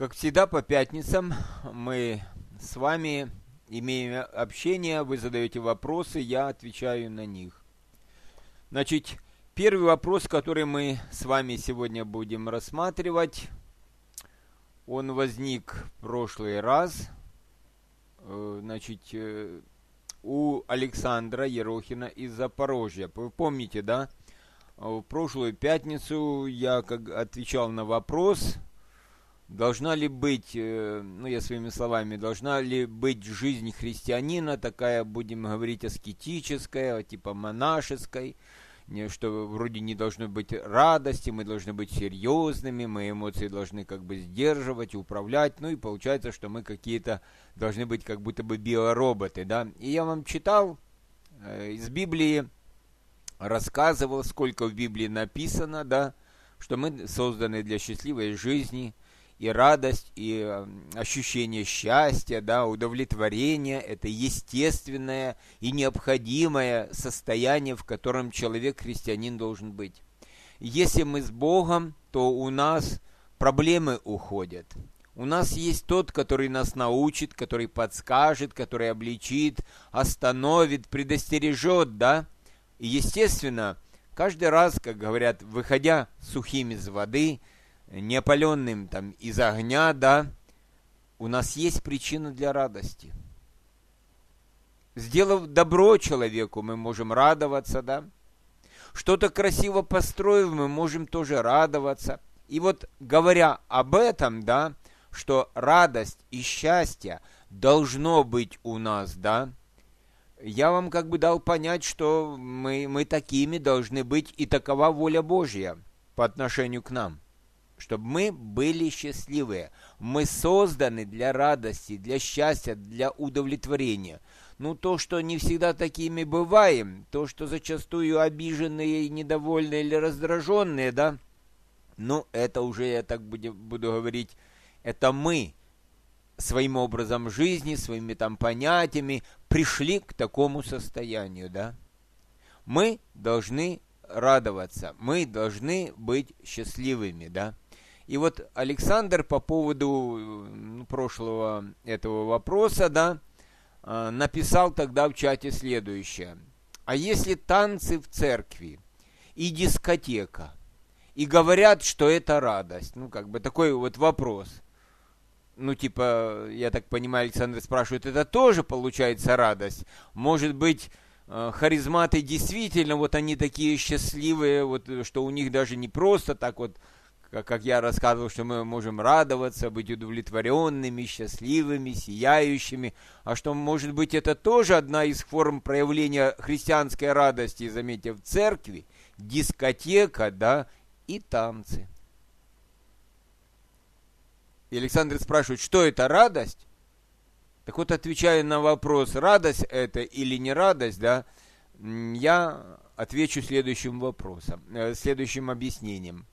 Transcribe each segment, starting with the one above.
Как всегда, по пятницам мы с вами имеем общение, вы задаете вопросы, я отвечаю на них. Значит, первый вопрос, который мы с вами сегодня будем рассматривать, он возник в прошлый раз, значит, у Александра Ерохина из Запорожья. Вы помните, да? В прошлую пятницу я отвечал на вопрос, должна ли быть, я своими словами, должна ли быть жизнь христианина такая, будем говорить, аскетическая, типа монашеской, что вроде не должно быть радости, мы должны быть серьезными, мы эмоции должны сдерживать, управлять, и получается, что мы какие-то должны быть как будто бы биороботы, да. И я вам читал из Библии, рассказывал, сколько в Библии написано, да, что мы созданы для счастливой жизни, и радость, и ощущение счастья, да, удовлетворения – это естественное и необходимое состояние, в котором человек-христианин должен быть. Если мы с Богом, то у нас проблемы уходят. У нас есть тот, который нас научит, который подскажет, который обличит, остановит, предостережет, да. И, естественно, каждый раз, как говорят, выходя сухим из воды, неопаленным из огня, да, у нас есть причина для радости. Сделав добро человеку, мы можем радоваться, да. Что-то красиво построив, мы можем тоже радоваться. И вот говоря об этом, да, что радость и счастье должно быть у нас, да, я вам дал понять, что мы такими должны быть, и такова воля Божья по отношению к нам. Чтобы мы были счастливые. Мы созданы для радости, для счастья, для удовлетворения. То, что не всегда такими бываем, то, что зачастую обиженные, недовольные или раздраженные, да, это уже, я так буду говорить, это мы своим образом жизни, своими понятиями пришли к такому состоянию, да. Мы должны радоваться, мы быть счастливыми, да. И вот Александр по поводу прошлого этого вопроса, да, написал тогда в чате следующее. А если танцы в церкви и дискотека, и говорят, что это радость? Такой вот вопрос. Я так понимаю, Александр спрашивает, это тоже получается радость? Может быть, харизматы действительно, они такие счастливые, что у них даже не просто так как я рассказывал, что мы можем радоваться, быть удовлетворенными, счастливыми, сияющими, а что, может быть, это тоже одна из форм проявления христианской радости, заметьте, в церкви, дискотека, да, и танцы. И Александр спрашивает, что это радость? Так вот, отвечая на вопрос, радость это или не радость, да, я отвечу следующим вопросом, следующим объяснением.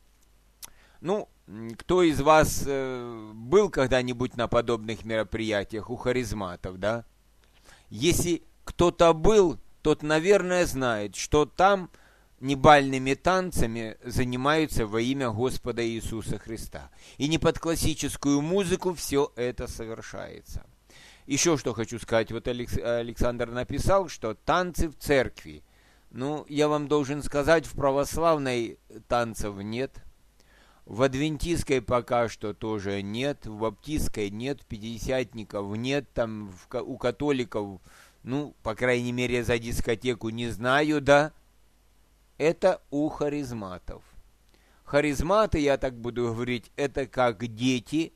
Кто из вас был когда-нибудь на подобных мероприятиях у харизматов, да? Если кто-то был, тот, наверное, знает, что там не бальными танцами занимаются во имя Господа Иисуса Христа. И не под классическую музыку все это совершается. Еще что хочу сказать. Вот Александр написал, что танцы в церкви. Я вам должен сказать, в православной танцев нет. В адвентистской пока что тоже нет, в баптистской нет, пятидесятников нет, у католиков, по крайней мере, за дискотеку не знаю, да. Это у харизматов. Харизматы, я так буду говорить, это как дети,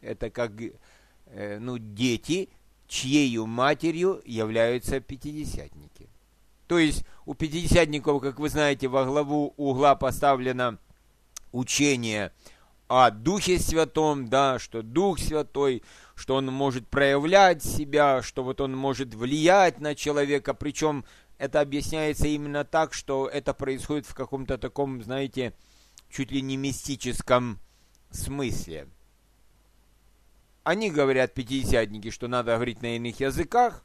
дети, чьею матерью являются пятидесятники. То есть у пятидесятников, как вы знаете, во главу угла поставлено учение о Духе Святом, да, что Дух Святой, что Он может проявлять себя, что Он может влиять на человека, причем это объясняется именно так, что это происходит в каком-то таком, знаете, чуть ли не мистическом смысле. Они говорят, пятидесятники, что надо говорить на иных языках,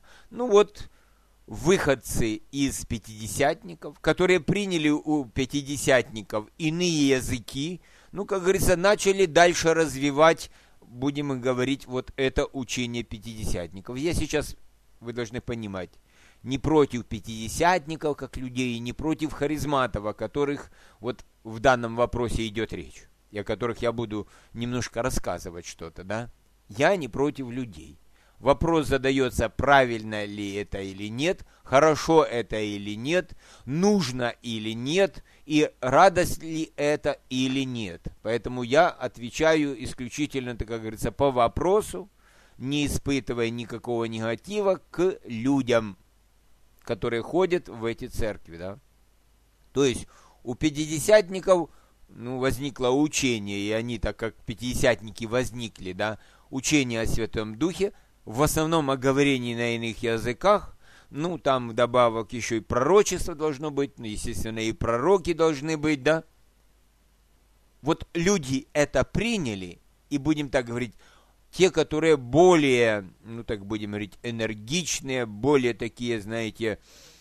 выходцы из пятидесятников, которые приняли у пятидесятников иные языки, как говорится, начали дальше развивать будем говорить, вот это учение пятидесятников. Я сейчас, вы должны понимать, не против пятидесятников, как людей, не против харизматов, о которых вот в данном вопросе идет речь, и о которых я буду немножко рассказывать что-то, да? Я не против людей. Вопрос задается, правильно ли это или нет, хорошо это или нет, нужно или нет, и радость ли это или нет. Поэтому я отвечаю исключительно, так как говорится, по вопросу, не испытывая никакого негатива к людям, которые ходят в эти церкви, да. То есть у пятидесятников, возникло учение, и они, так как пятидесятники возникли, да, учение о Святом Духе, в основном о говорении на иных языках, там вдобавок еще и пророчество должно быть, естественно, и пророки должны быть, да. Вот люди это приняли, и будем так говорить, те, которые более, так будем говорить, энергичные, более такие, знаете,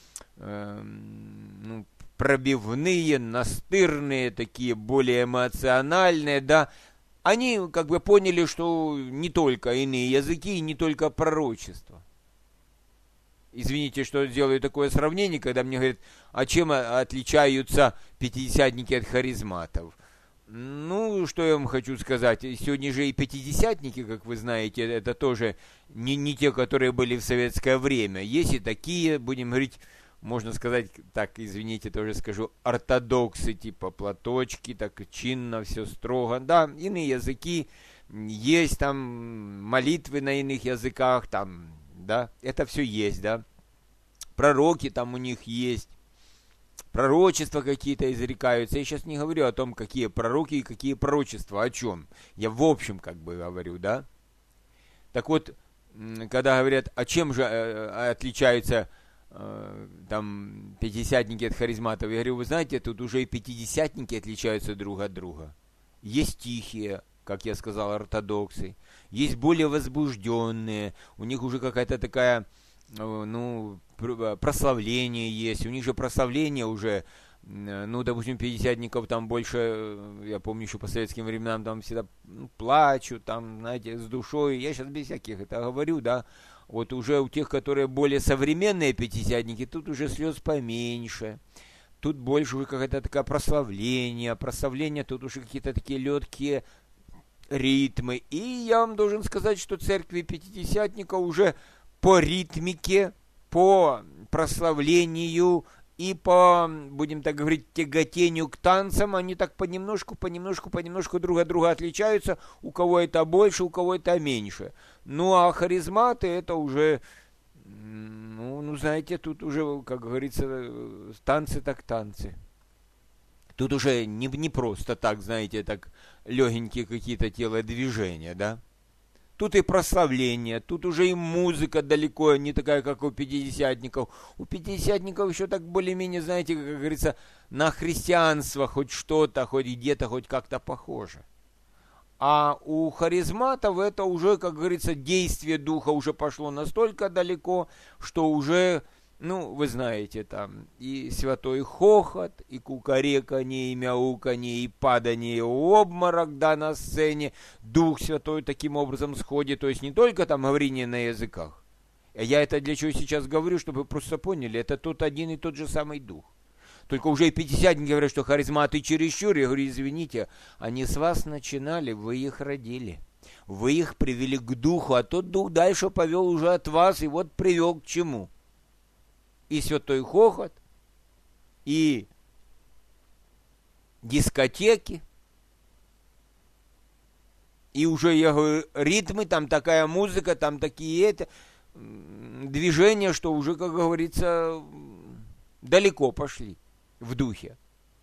пробивные, настырные, такие более эмоциональные, да, они как бы поняли, что не только иные языки и не только пророчество. Извините, что делаю такое сравнение, когда мне говорят, а чем отличаются пятидесятники от харизматов? Что я вам хочу сказать, сегодня же и пятидесятники, как вы знаете, это тоже не те, которые были в советское время. Есть и такие, будем говорить, можно сказать, так, извините, тоже скажу, ортодоксы, типа платочки, так чинно, все строго. Да, иные языки, есть там молитвы на иных языках, там, да, это все есть, да. Пророки там у них есть, пророчества какие-то изрекаются. Я сейчас не говорю о том, какие пророки и какие пророчества, о чем. Я в общем как бы говорю, да. Так вот, когда говорят, а чем же отличаются там пятидесятники от харизматов, я говорю, вы знаете, тут уже и пятидесятники отличаются друг от друга. Есть тихие, как я сказал, ортодоксы, есть более возбужденные, у них уже какая-то такая, прославление есть, у них же прославление уже, допустим, пятидесятников там больше, я помню еще по советским временам, там всегда плачут, там, знаете, с душой, я сейчас без всяких это говорю, да. Вот уже у тех, которые более современные пятидесятники, тут уже слез поменьше. Тут больше уже какая-то такая прославление, тут уже какие-то такие легкие ритмы. И я вам должен сказать, что церкви пятидесятника уже по ритмике, по прославлению и по, будем так говорить, тяготению к танцам, они так понемножку друг от друга отличаются, у кого это больше, у кого это меньше. А харизматы это уже, знаете, тут уже, как говорится, танцы так танцы. Тут уже не просто так, знаете, так легенькие какие-то телодвижения, да. Тут и прославление, тут уже и музыка далеко не такая, как у пятидесятников. У пятидесятников еще так более-менее, знаете, как говорится, на христианство хоть что-то, хоть где-то, хоть как-то похоже. А у харизматов это уже, как говорится, действие духа уже пошло настолько далеко, что уже, вы знаете, там и святой хохот, и кукареканье, и мяуканье, и падание, и обморок, да, на сцене. Дух Святой таким образом сходит, то есть не только там говорение на языках. Я это для чего сейчас говорю, чтобы вы просто поняли, это тот один и тот же самый дух. Только уже и пятидесятники говорят, что харизматы чересчур. Я говорю, извините, они с вас начинали, вы их родили. Вы их привели к духу, а тот дух дальше повел уже от вас, и вот привел к чему? И святой хохот, и дискотеки, и уже, я говорю, ритмы, там такая музыка, там такие движения, что уже, как говорится, далеко пошли в духе.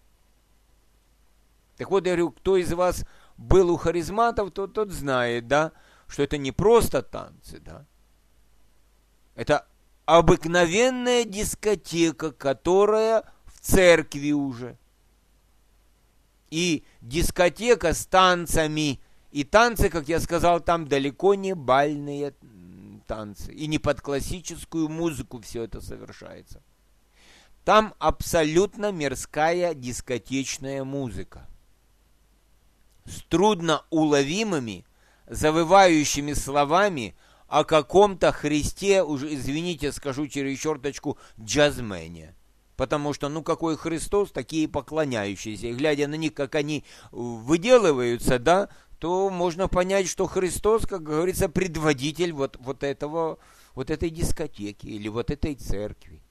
Так вот, я говорю, кто из вас был у харизматов, тот знает, да, что это не просто танцы, да, это обыкновенная дискотека, которая в церкви уже. И дискотека с танцами. И танцы, как я сказал, там далеко не бальные танцы. И не под классическую музыку все это совершается. Там абсолютно мирская дискотечная музыка. С трудно уловимыми, завывающими словами о каком-то Христе, уже, извините, скажу через черточку, джазмене. Потому что, ну, какой Христос, такие поклоняющиеся. И глядя на них, как они выделываются, да, то можно понять, что Христос, как говорится, предводитель вот этой дискотеки или вот этой церкви.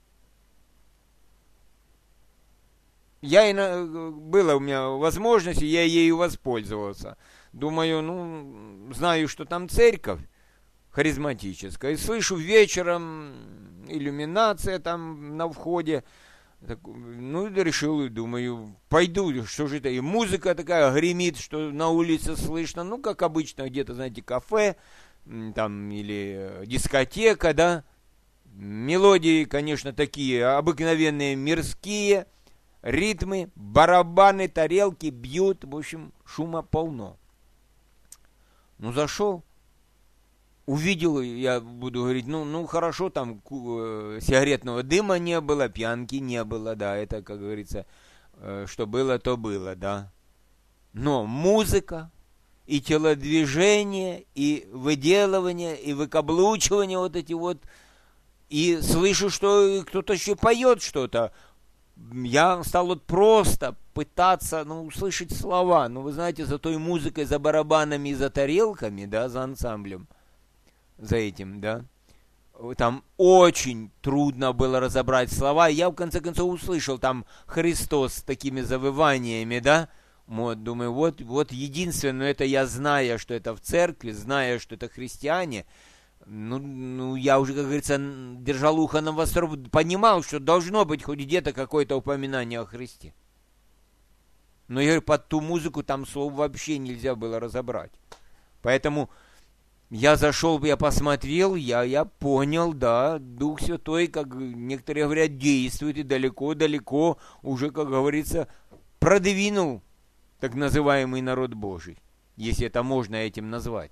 Была у меня возможность, и я ею воспользовался. Думаю, ну, знаю, что там церковь харизматическая. И слышу вечером иллюминация там на входе. Так, ну, решил, думаю, пойду, что же это, и музыка такая гремит, что на улице слышно, ну, как обычно, где-то, знаете, кафе, там, или дискотека, да, мелодии, конечно, такие обыкновенные, мирские, ритмы, барабаны, тарелки бьют, в общем, шума полно. Ну, зашел. Увидел, я буду говорить, ну хорошо, там сигаретного дыма не было, пьянки не было, да, это, как говорится, что было, то было, да. Но музыка, и телодвижение, и выделывание, и выкаблучивание вот эти вот, и слышу, что кто-то еще поет что-то. Я стал вот просто пытаться, ну, услышать слова, ну, вы знаете, за той музыкой, за барабанами и за тарелками, да, за ансамблем, за этим, да, там очень трудно было разобрать слова. Я, в конце концов, услышал там Христос с такими завываниями, да, вот, думаю, вот единственное, это я, зная, что это в церкви, зная, что это христиане, ну, я уже, как говорится, держал ухо на востро, понимал, что должно быть хоть где-то какое-то упоминание о Христе. Но, я говорю, под ту музыку там слов вообще нельзя было разобрать. Поэтому я зашел, я посмотрел, я понял, да, Дух Святой, как некоторые говорят, действует и далеко-далеко уже, как говорится, продвинул так называемый народ Божий, если это можно этим назвать.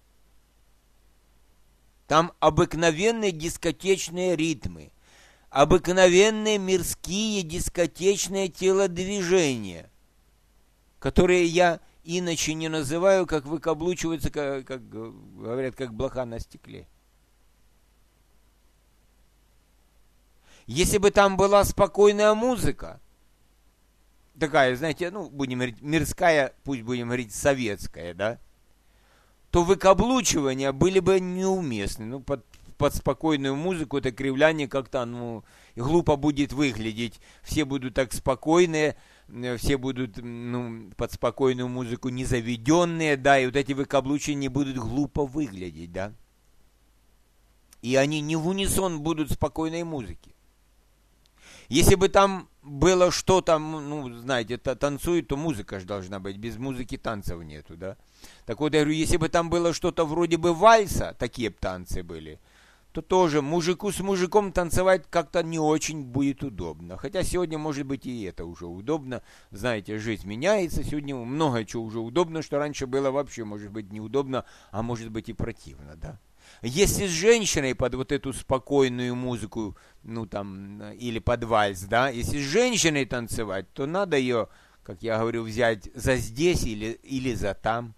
Там обыкновенные дискотечные ритмы, обыкновенные мирские дискотечные телодвижения, которые я иначе не называю, как выкаблучиваются, как говорят, как блоха на стекле. Если бы там была спокойная музыка, такая, знаете, ну, будем говорить, мирская, пусть будем говорить, советская, да, то выкаблучивания были бы неуместны. Ну, под спокойную музыку это кривляние как-то, ну, глупо будет выглядеть. Все будут так спокойные, все будут, ну, под спокойную музыку незаведенные, да, и вот эти выкаблучивания будут глупо выглядеть, да. И они не в унисон будут спокойной музыки. Если бы там было что-то, ну, знаете, танцует, то музыка же должна быть. Без музыки танцев нету, да. Так вот, я говорю, если бы там было что-то вроде бы вальса, такие бы танцы были, то тоже мужику с мужиком танцевать как-то не очень будет удобно. Хотя сегодня, может быть, и это уже удобно. Знаете, жизнь меняется, сегодня много чего уже удобно, что раньше было вообще, может быть, неудобно, а может быть и противно, да. Если с женщиной под вот эту спокойную музыку, ну там, или под вальс, да, если с женщиной танцевать, то надо ее, как я говорю, взять за здесь или за там.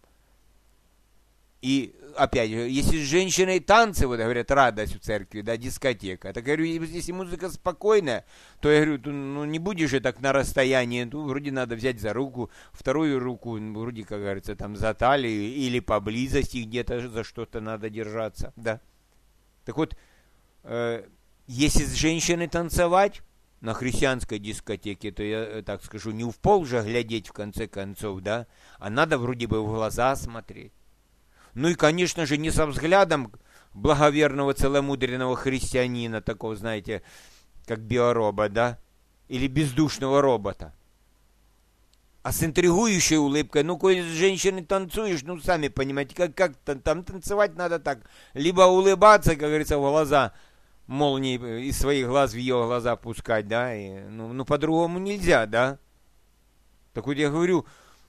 И опять же, если с женщиной танцы, вот говорят, радость в церкви, да, дискотека. Так я говорю, если музыка спокойная, то я говорю, ну не будешь же так на расстоянии, ну вроде надо взять за руку, вторую руку, вроде, как говорится, там за талию или поблизости где-то за что-то надо держаться, да. Так вот, если с женщиной танцевать на христианской дискотеке, то я так скажу, не в пол же глядеть в конце концов, да, а надо вроде бы в глаза смотреть. Ну и, конечно же, не со взглядом благоверного, целомудренного христианина, такого, знаете, как биоробот, да, или бездушного робота, а с интригующей улыбкой. Ну, коли с женщиной танцуешь, ну, сами понимаете, как там танцевать надо так. Либо улыбаться, как говорится, в глаза, молнии из своих глаз в ее глаза пускать, да, и, ну по-другому нельзя, да. Так вот я говорю,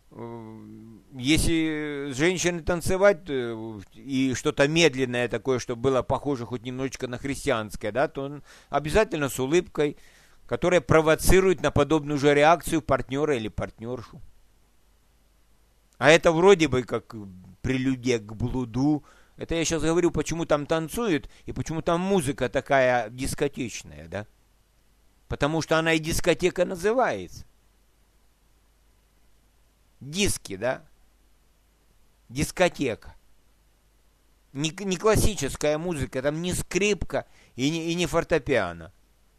если с женщиной танцевать и что-то медленное такое, чтобы было похоже хоть немножечко на христианское, да, то он обязательно с улыбкой, которая провоцирует на подобную же реакцию партнера или партнершу. А это вроде бы как прелюдия к блуду. Это я сейчас говорю, почему там танцуют и почему там музыка такая дискотечная, да? Потому что она и дискотека называется. Диски, да? Дискотека. Не классическая музыка, там не скрипка и не фортепиано.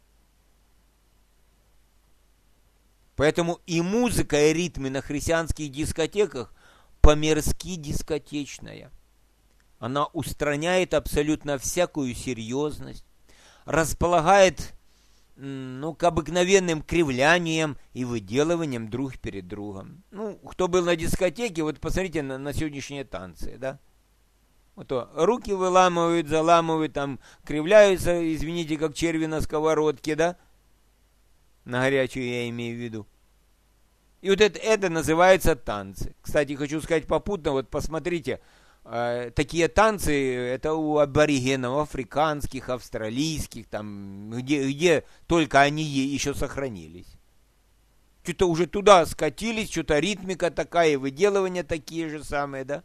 Поэтому и музыка, и ритмы на христианских дискотеках по-мирски дискотечная. Она устраняет абсолютно всякую серьезность, располагает, к обыкновенным кривляниям и выделыванием друг перед другом. Кто был на дискотеке, вот посмотрите на сегодняшние танцы, да? Вот руки выламывают, заламывают, там кривляются, извините, как черви на сковородке, да? На горячую я имею в виду. И вот это называется танцы. Кстати, хочу сказать попутно, вот посмотрите, такие танцы, это у аборигенов, африканских, австралийских, там, где только они еще сохранились. Что-то уже туда скатились, что-то ритмика такая, выделывания такие же самые, да?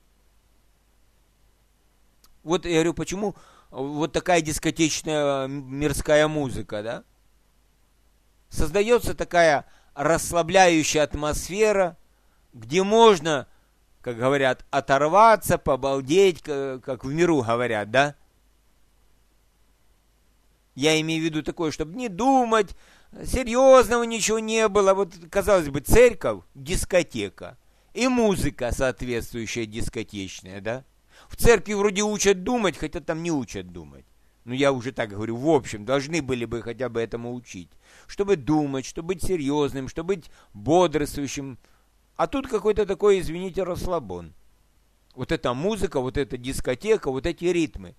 Вот я говорю, почему вот такая дискотечная мирская музыка, да? Создается такая расслабляющая атмосфера, где можно, как говорят, оторваться, побалдеть, как в миру говорят, да? Я имею в виду такое, чтобы не думать, серьезного ничего не было. Вот, казалось бы, церковь, дискотека, и музыка соответствующая дискотечная, да? В церкви вроде учат думать, хотя там не учат думать. Я уже так говорю, в общем, должны были бы хотя бы этому учить. Чтобы думать, чтобы быть серьезным, чтобы быть бодрствующим. А тут какой-то такой, извините, расслабон. Вот эта музыка, вот эта дискотека, вот эти ритмы.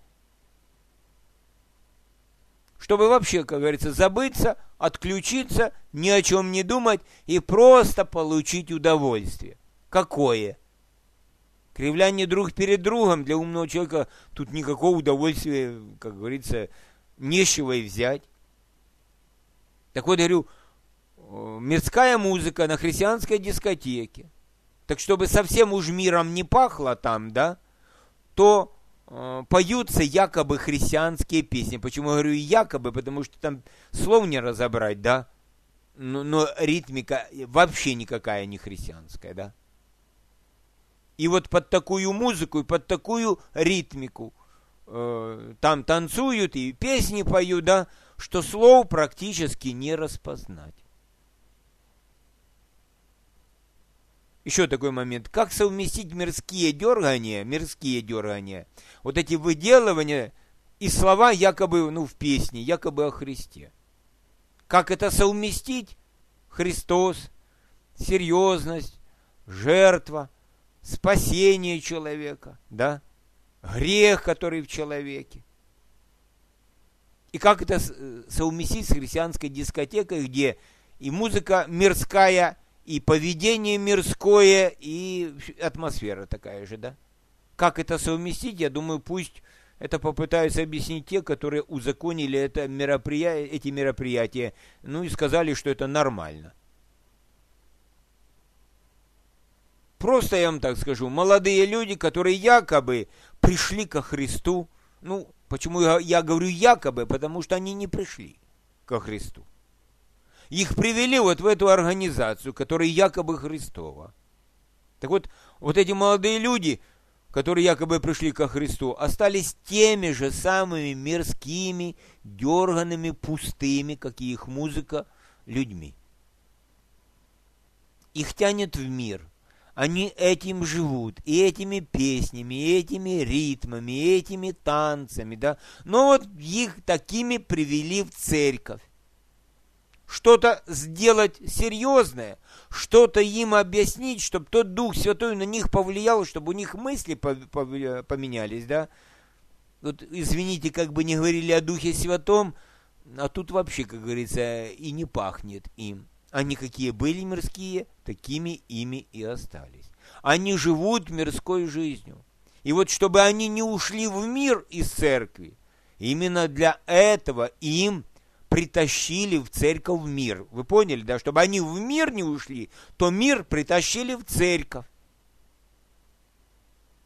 Чтобы вообще, как говорится, забыться, отключиться, ни о чем не думать и просто получить удовольствие. Какое? Кривляние друг перед другом для умного человека тут никакого удовольствия, как говорится, нечего и взять. Так вот, говорю, мирская музыка на христианской дискотеке. Так чтобы совсем уж миром не пахло там, да, то поются якобы христианские песни. Почему я говорю якобы? Потому что там слов не разобрать, да, но ритмика вообще никакая не христианская, да. И вот под такую музыку и под такую ритмику там танцуют и песни поют, да, что слов практически не распознать. Еще такой момент. Как совместить мирские дергания, вот эти выделывания и слова якобы, в песне, якобы о Христе. Как это совместить? Христос, серьезность, жертва, спасение человека, да? Грех, который в человеке. И как это совместить с христианской дискотекой, где и музыка мирская, и поведение мирское, и атмосфера такая же, да? Как это совместить, я думаю, пусть это попытаются объяснить те, которые узаконили эти мероприятия, и сказали, что это нормально. Просто я вам так скажу, молодые люди, которые якобы пришли ко Христу, почему я говорю якобы, потому что они не пришли ко Христу. Их привели вот в эту организацию, которая якобы Христова. Так вот эти молодые люди, которые якобы пришли ко Христу, остались теми же самыми мирскими, дерганными, пустыми, как и их музыка, людьми. Их тянет в мир. Они этим живут, и этими песнями, и этими ритмами, и этими танцами, да. Но вот их такими привели в церковь. Что-то сделать серьезное, что-то им объяснить, чтобы тот Дух Святой на них повлиял, чтобы у них мысли поменялись, да. Вот, извините, как бы не говорили о Духе Святом, а тут вообще, как говорится, и не пахнет им. Они какие были мирские, такими ими и остались. Они живут мирской жизнью. И вот чтобы они не ушли в мир из церкви, именно для этого им притащили в церковь в мир. Вы поняли, да? Чтобы они в мир не ушли, то мир притащили в церковь.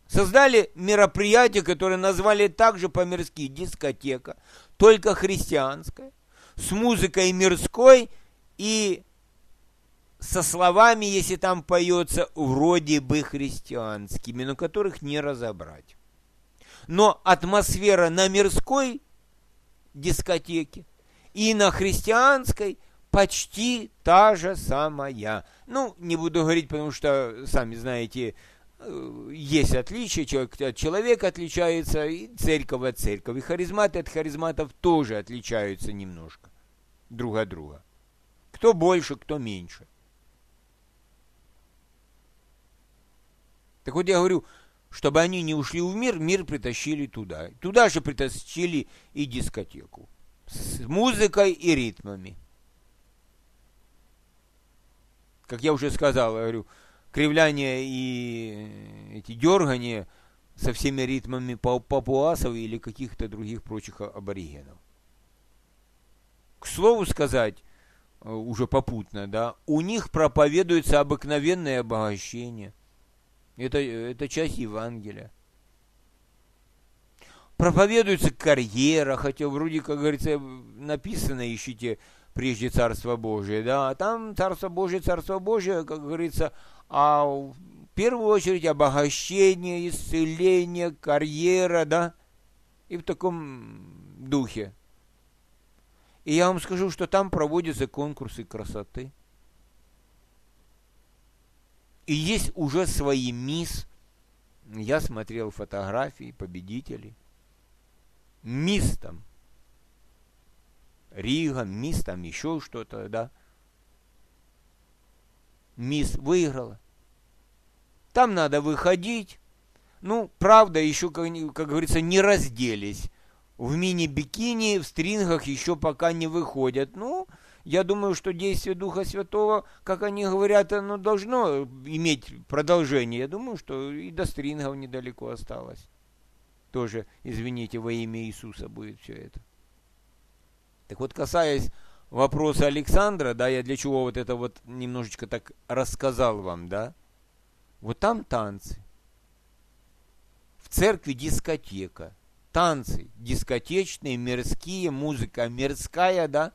Создали мероприятие, которое назвали также по-мирски дискотека, только христианская, с музыкой мирской и со словами, если там поется, вроде бы христианскими, но которых не разобрать. Но атмосфера на мирской дискотеке и на христианской почти та же самая. Ну, не буду говорить, потому что, сами знаете, есть отличия, человек от человека отличается, и церковь от церкови. И харизматы от харизматов тоже отличаются немножко друг от друга. Кто больше, кто меньше. Так вот я говорю, чтобы они не ушли в мир, мир притащили туда. Туда же притащили и дискотеку. С музыкой и ритмами. Как я уже сказал, я говорю, кривляние и эти дергания со всеми ритмами папуасов или каких-то других прочих аборигенов. К слову сказать, уже попутно, да, у них проповедуется обыкновенное обогащение. Это часть Евангелия. Проповедуется карьера, хотя вроде, как говорится, написано, ищите прежде Царство Божие, да, а там Царство Божие, как говорится, а в первую очередь обогащение, исцеление, карьера, да, и в таком духе. И я вам скажу, что там проводятся конкурсы красоты. И есть уже свои мисс. Я смотрел фотографии победителей. Мисс там Рига, мисс там еще что-то, да. Мисс выиграла. Там надо выходить. Ну, правда, еще, как говорится, не разделись. В мини-бикини, в стрингах еще пока не выходят. Ну, я думаю, что действие Духа Святого, как они говорят, оно должно иметь продолжение. Я думаю, что и до стрингов недалеко осталось. Тоже, извините, во имя Иисуса будет все это. Так вот, касаясь вопроса Александра, да, я для чего вот это вот немножечко так рассказал вам, да. Вот там танцы. В церкви дискотека. Танцы дискотечные, мирские, музыка мирская, да.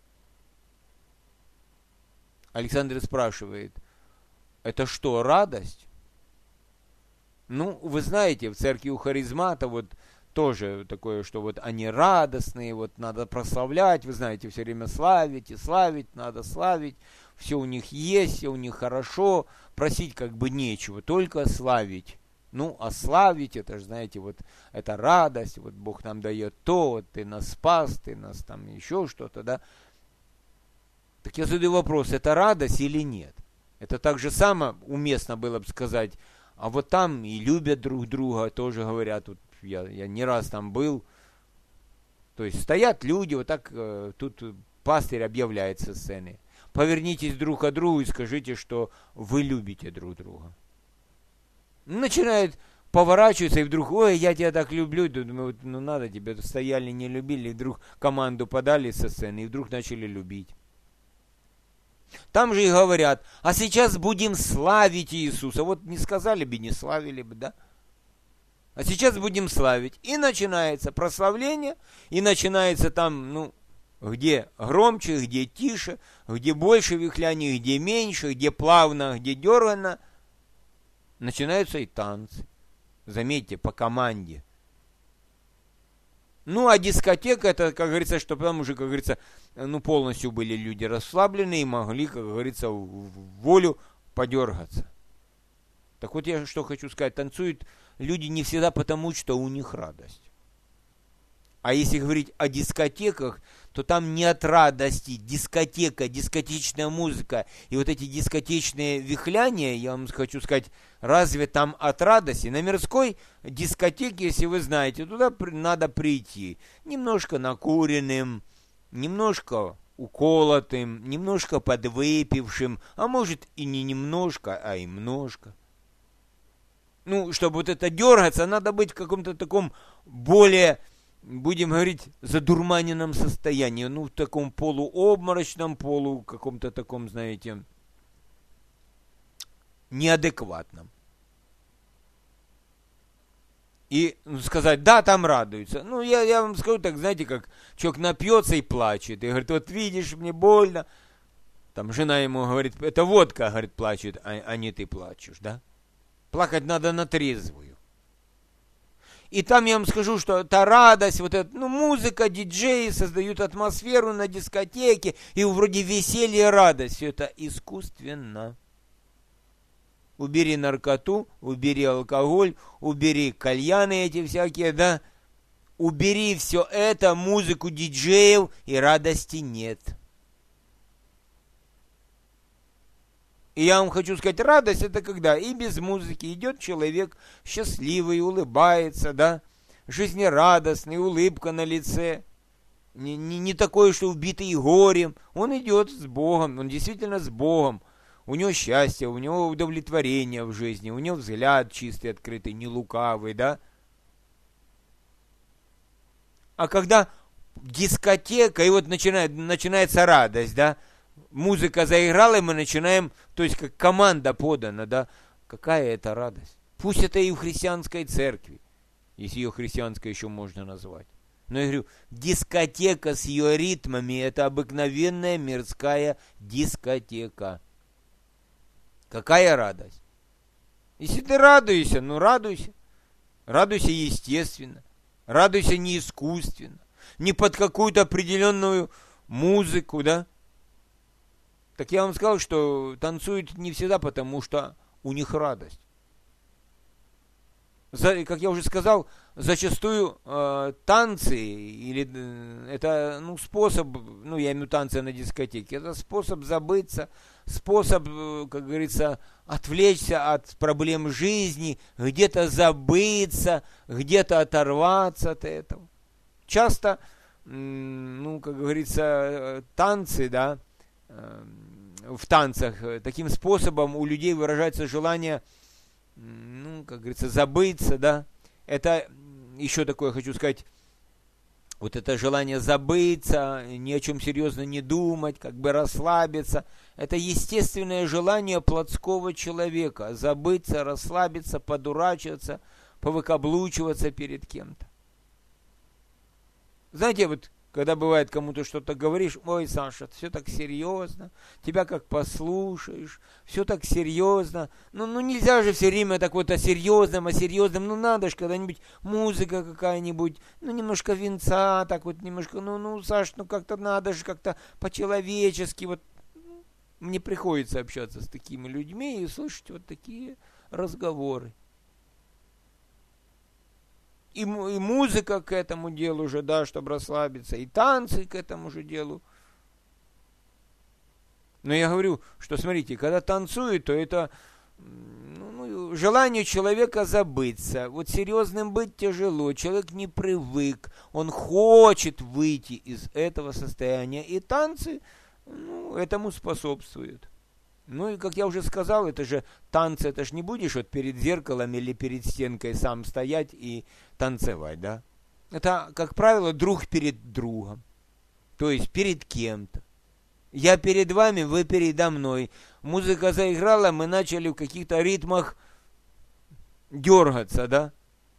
Александр спрашивает, это что, радость? Ну, вы знаете, в церкви у харизмата вот тоже такое, что вот они радостные, вот надо прославлять, вы знаете, все время славить и славить, надо славить, все у них есть, все у них хорошо, просить как бы нечего, только славить. Ну, а славить, это же, знаете, вот это радость, вот Бог нам дает то, вот ты нас спас, ты нас там еще что-то, да. Так я задаю вопрос, это радость или нет? Это так же само уместно было бы сказать, а вот там и любят друг друга, тоже говорят, вот я не раз там был, то есть стоят люди, вот так тут пастырь объявляет со сцены. Повернитесь друг к другу и скажите, что вы любите друг друга. Начинает поворачиваться, и вдруг, ой, я тебя так люблю, думаю, ну надо тебе, стояли, не любили, и вдруг команду подали со сцены, и вдруг начали любить. Там же и говорят, а сейчас будем славить Иисуса. Вот не сказали бы, не славили бы, да? А сейчас будем славить. И начинается прославление, и начинается там, ну, где громче, где тише, где больше вихляний, где меньше, где плавно, где дерганно. Начинаются и танцы. Заметьте, по команде. Ну, а дискотека, это, как говорится, что там уже, как говорится, ну, полностью были люди расслаблены и могли, как говорится, в волю подергаться. Так вот, я что хочу сказать, танцуют люди не всегда потому, что у них радость. А если говорить о дискотеках, то там не от радости, дискотека, дискотечная музыка. И вот эти дискотечные вихляния, я вам хочу сказать, разве там от радости? На мирской дискотеке, если вы знаете, туда надо прийти. Немножко накуренным, немножко уколотым, немножко подвыпившим, а может и не немножко, а и немножко. Ну, чтобы вот это дергаться, надо быть в каком-то таком более, будем говорить, задурманенном состоянии. Ну, в таком полуобморочном, каком-то таком, знаете, неадекватном. и сказать, да, там радуются. Ну, я вам скажу так, знаете, как человек напьется и плачет. И говорит, вот видишь, мне больно. Там жена ему говорит, это водка, говорит, плачет, а не ты плачешь, да? Плакать надо на трезвую. И там я вам скажу, что та радость, вот эта, ну, музыка, диджеи создают атмосферу на дискотеке, и вроде веселье, радость. Все это искусственно. Убери наркоту, убери алкоголь, убери кальяны эти всякие, да? Убери все это, музыку диджеев, и радости нет. И я вам хочу сказать, радость это когда и без музыки идет человек счастливый, улыбается, да? Жизнерадостный, улыбка на лице. Не такое, что убитый горем. Он идет с Богом, он действительно с Богом. У него счастье, у него удовлетворение в жизни, у него взгляд чистый, открытый, не лукавый, да? А когда дискотека, и вот начинается радость, да? Музыка заиграла, и мы начинаем, то есть как команда подана, да? Какая это радость? Пусть это и в христианской церкви, если ее христианской еще можно назвать. Но я говорю, дискотека с ее ритмами, это обыкновенная мирская дискотека. Какая радость? Если ты радуешься, ну радуйся. Радуйся естественно. Радуйся не искусственно. Не под какую-то определенную музыку, да? Так я вам сказал, что танцуют не всегда, потому что у них радость. Как я уже сказал, зачастую танцы, или это способ, я имею в виду танцы на дискотеке, это способ забыться, способ, как говорится, отвлечься от проблем жизни, где-то забыться, где-то оторваться от этого. Часто, как говорится, танцы, да, в танцах таким способом у людей выражается желание, как говорится, забыться, да. Это еще такое, хочу сказать, вот это желание забыться, ни о чем серьезно не думать, как бы расслабиться. Это естественное желание плотского человека. Забыться, расслабиться, подурачиваться, повыкаблучиваться перед кем-то. Знаете, вот когда бывает кому-то что-то говоришь, ой, Саша, все так серьезно, тебя как послушаешь, все так серьезно. Ну нельзя же все время так вот о серьезном, надо же когда-нибудь музыка какая-нибудь, немножко винца, так вот немножко, Саш, как-то надо же как-то по-человечески, вот. Мне приходится общаться с такими людьми и слышать вот такие разговоры. И музыка к этому делу же, да, чтобы расслабиться, и танцы к этому же делу. Но я говорю, что смотрите, когда танцуют, то это желание человека забыться. Вот серьезным быть тяжело, человек не привык, он хочет выйти из этого состояния, и танцы этому способствуют. И, как я уже сказал, это же танцы, это же не будешь вот перед зеркалом или перед стенкой сам стоять и танцевать, да? Это, как правило, друг перед другом. То есть перед кем-то. Я перед вами, вы передо мной. Музыка заиграла, мы начали в каких-то ритмах дергаться, да?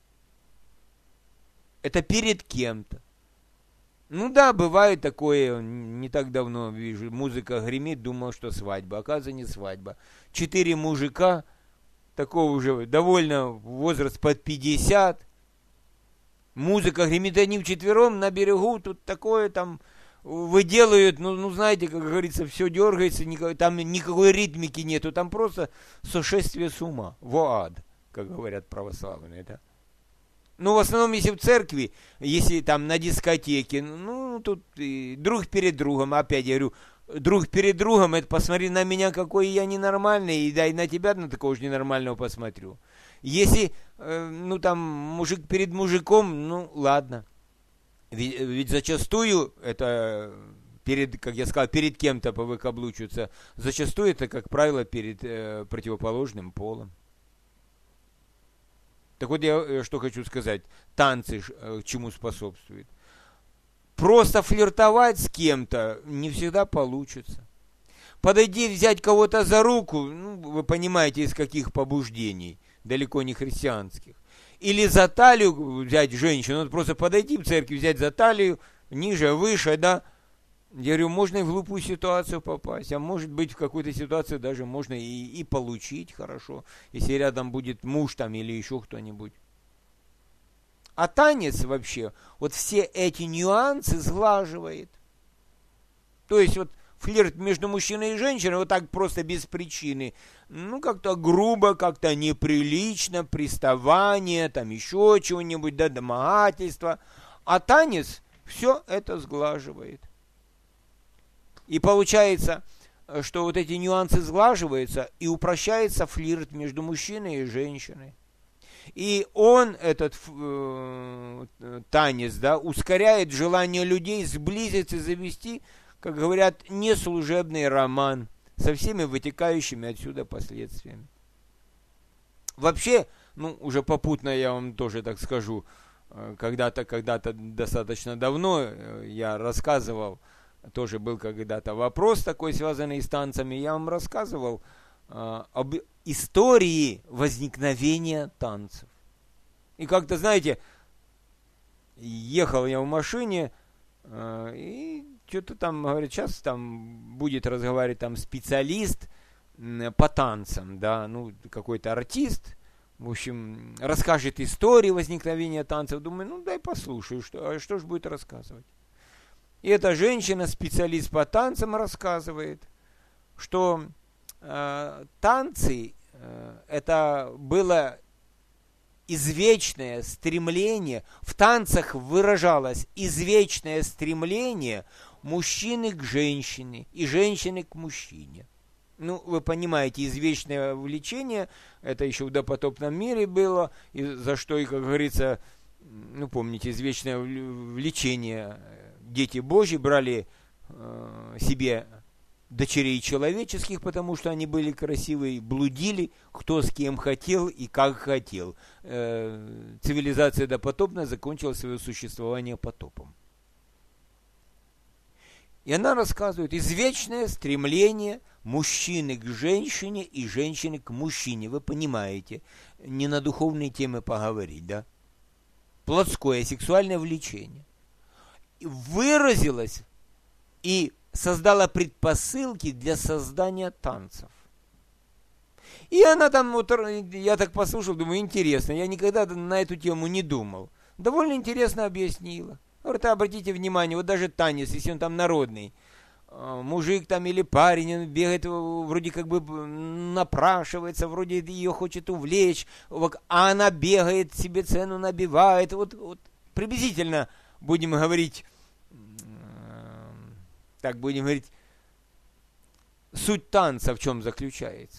Это перед кем-то. Да, бывает такое, не так давно вижу, музыка гремит, думал, что свадьба, оказывается, не свадьба. 4 мужика, такого уже довольно возраст под 50, музыка гремит, они вчетвером на берегу, тут такое там выделывают, знаете, как говорится, все дергается, там никакой ритмики нету, там просто сошествие с ума, во ад, как говорят православные, да. В основном, если в церкви, если там на дискотеке, тут друг перед другом, опять я говорю, друг перед другом, это посмотри на меня, какой я ненормальный, и да, и на тебя на такого же ненормального посмотрю. Если, там, мужик перед мужиком, ладно. Ведь зачастую это, как я сказал, перед кем-то повыкаблучиваться, зачастую это, как правило, перед противоположным полом. Так вот я что хочу сказать. Танцы к чему способствуют? Просто флиртовать с кем-то не всегда получится. Подойди, взять кого-то за руку, вы понимаете, из каких побуждений, далеко не христианских. Или за талию взять женщину, вот просто подойти в церковь, взять за талию, ниже, выше, да. Я говорю, можно и в глупую ситуацию попасть, а может быть в какой-то ситуации даже можно и получить хорошо, если рядом будет муж там или еще кто-нибудь. А танец вообще вот все эти нюансы сглаживает. То есть вот флирт между мужчиной и женщиной вот так просто без причины, ну как-то грубо, как-то неприлично, приставание, там еще чего-нибудь, да, домогательство. А танец все это сглаживает. И получается, что вот эти нюансы сглаживаются, и упрощается флирт между мужчиной и женщиной. И он, этот танец, да, ускоряет желание людей сблизиться, завести, как говорят, неслужебный роман со всеми вытекающими отсюда последствиями. Вообще, ну, уже попутно я вам тоже так скажу, когда-то достаточно давно я рассказывал, тоже был когда-то вопрос такой, связанный с танцами, я вам рассказывал об истории возникновения танцев. И как-то, знаете, ехал я в машине, и что-то там, говорит, сейчас там будет разговаривать там специалист по танцам, да, ну, какой-то артист, в общем, расскажет историю возникновения танцев. Думаю, ну, дай послушаю, что же будет рассказывать. И эта женщина, специалист по танцам, рассказывает, что танцы это было извечное стремление, в танцах выражалось извечное стремление мужчины к женщине и женщины к мужчине. Ну, вы понимаете, извечное влечение, это еще в допотопном мире было, и за что, и, как говорится, ну, помните, извечное влечение, дети Божьи брали себе дочерей человеческих, потому что они были красивые, блудили, кто с кем хотел и как хотел. Цивилизация допотопная закончила свое существование потопом. И она рассказывает извечное стремление мужчины к женщине и женщины к мужчине. Вы понимаете, не на духовные темы поговорить, да? Плотское сексуальное влечение. Выразилось и создала предпосылки для создания танцев. И она там, вот, я так послушал, думаю, интересно, я никогда на эту тему не думал. Довольно интересно объяснила. Говорит, обратите внимание, вот даже танец, если он там народный, мужик там или парень, он бегает, вроде как бы напрашивается, вроде ее хочет увлечь, а она бегает, себе цену набивает. Вот приблизительно, будем говорить, суть танца в чем заключается.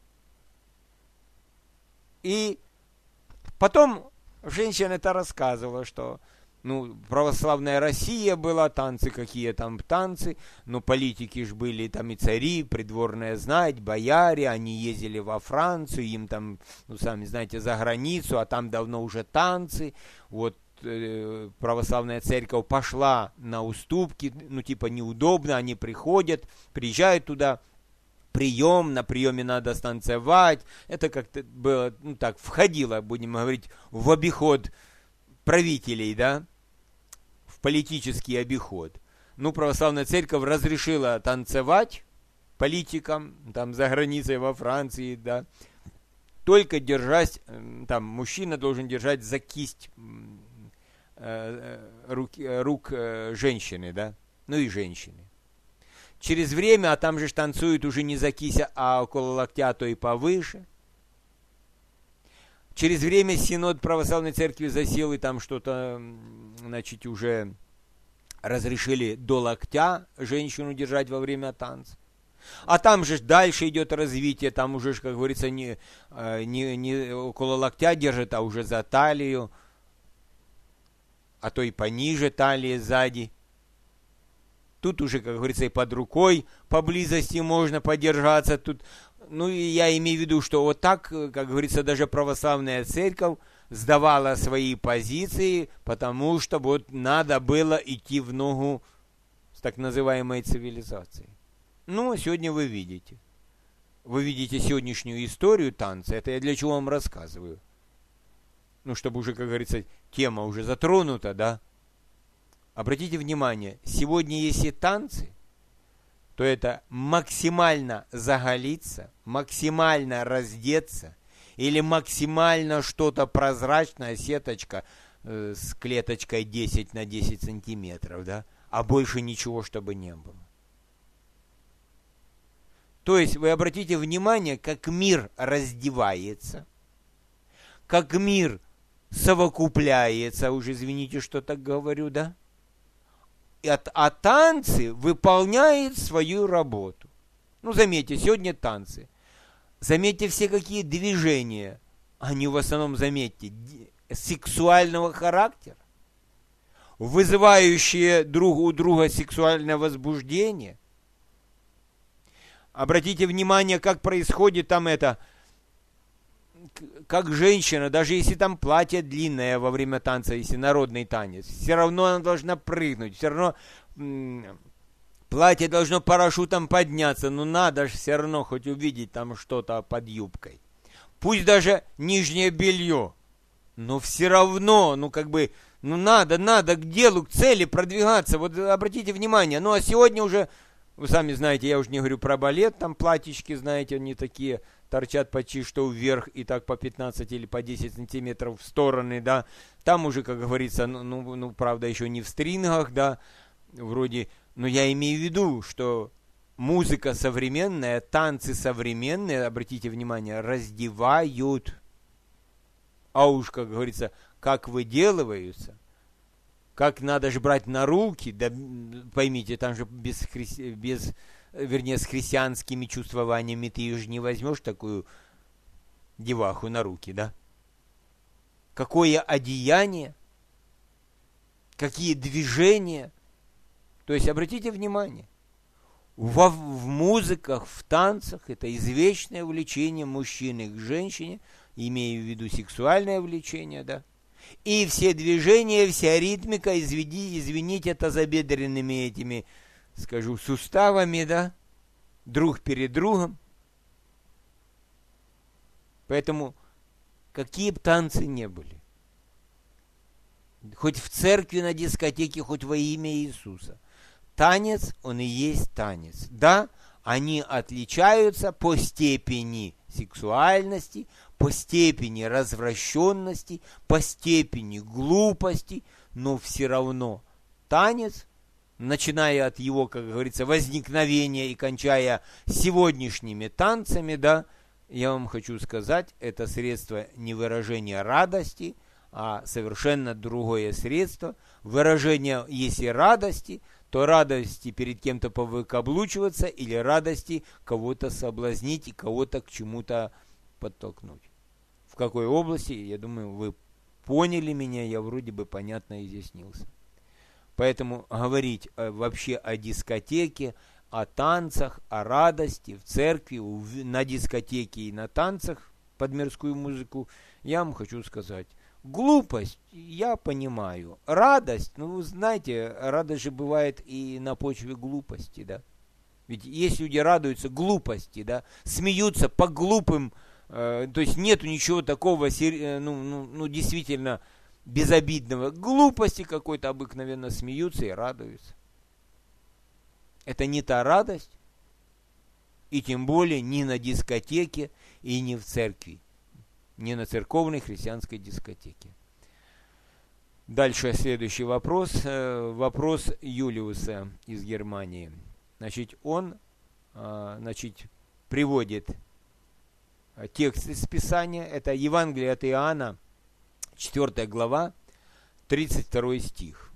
И потом женщина это рассказывала, что православная Россия была, танцы какие там танцы, но политики ж были там и цари, придворная знать, бояре, они ездили во Францию, им там, сами знаете, за границу, а там давно уже танцы, вот православная церковь пошла на уступки, неудобно, они приезжают туда, на приеме надо станцевать, это как-то было, входило, будем говорить, в обиход правителей, да, в политический обиход. Православная церковь разрешила танцевать политикам, там, за границей во Франции, да, только держась, там, мужчина должен держать за кисть рук женщины, да, и женщины. Через время, а там же танцуют уже не за кисть, а около локтя, то и повыше. Через время Синод Православной Церкви засел, и там что-то, уже разрешили до локтя женщину держать во время танца. А там же дальше идет развитие, там уже, как говорится, не около локтя держат, а уже за талию, а то и пониже талии, сзади. Тут уже, как говорится, и под рукой поблизости можно подержаться. Тут, и я имею в виду, что вот так, как говорится, даже православная церковь сдавала свои позиции, потому что вот надо было идти в ногу с так называемой цивилизацией. Сегодня вы видите сегодняшнюю историю танца. Это я для чего вам рассказываю. чтобы уже, как говорится, тема уже затронута, да. Обратите внимание, сегодня если танцы, то это максимально заголиться, максимально раздеться или максимально что-то прозрачное, сеточка с клеточкой 10 на 10 сантиметров, да, а больше ничего, чтобы не было. То есть вы обратите внимание, как мир раздевается, как мир совокупляется, уже извините, что так говорю, да? А танцы выполняют свою работу. Заметьте, сегодня танцы. Заметьте все какие движения. Они в основном, заметьте, сексуального характера, вызывающие друг у друга сексуальное возбуждение. Обратите внимание, как происходит там это, как женщина, даже если там платье длинное во время танца, если народный танец, все равно она должна прыгнуть, все равно платье должно парашютом подняться, но надо же все равно хоть увидеть там что-то под юбкой. Пусть даже нижнее белье, но все равно, надо к делу, к цели продвигаться. Вот обратите внимание, а сегодня уже, вы сами знаете, я уже не говорю про балет, там платьички, знаете, они такие торчат почти что вверх и так по 15 или по 10 сантиметров в стороны, да. Там уже, как говорится, правда, еще не в стрингах, да, вроде, но я имею в виду, что музыка современная, танцы современные, обратите внимание, раздевают. А уж, как говорится, как выделываются, как надо же брать на руки, да поймите, там же с христианскими чувствованиями ты ее же не возьмешь такую деваху на руки, да? Какое одеяние, какие движения. То есть, обратите внимание, в музыках, в танцах это извечное влечение мужчины к женщине, имею в виду сексуальное влечение, да? И все движения, вся ритмика, извините, тазобедренными этими, скажу, суставами, да, друг перед другом. Поэтому какие бы танцы не были, хоть в церкви, на дискотеке, хоть во имя Иисуса, танец, он и есть танец. Да, они отличаются по степени сексуальности, по степени развращенности, по степени глупости, но все равно танец, начиная от его, как говорится, возникновения и кончая сегодняшними танцами, да, я вам хочу сказать, это средство не выражения радости, а совершенно другое средство. Выражение, если радости, то радости перед кем-то повыкаблучиваться или радости кого-то соблазнить и кого-то к чему-то подтолкнуть. В какой области, я думаю, вы поняли меня, я вроде бы понятно изъяснился. Поэтому говорить вообще о дискотеке, о танцах, о радости в церкви, на дискотеке и на танцах под мирскую музыку, я вам хочу сказать, глупость, я понимаю. Радость, вы знаете, радость же бывает и на почве глупости, да. Ведь есть люди радуются глупости, да, смеются по глупым, то есть нету ничего такого, действительно безобидного. Глупости какой-то обыкновенно смеются и радуются. Это не та радость, и тем более не на дискотеке и не в церкви. Не на церковной христианской дискотеке. Дальше следующий вопрос. Вопрос Юлиуса из Германии. Он приводит текст из Писания. Это Евангелие от Иоанна, 4 глава, 32 стих.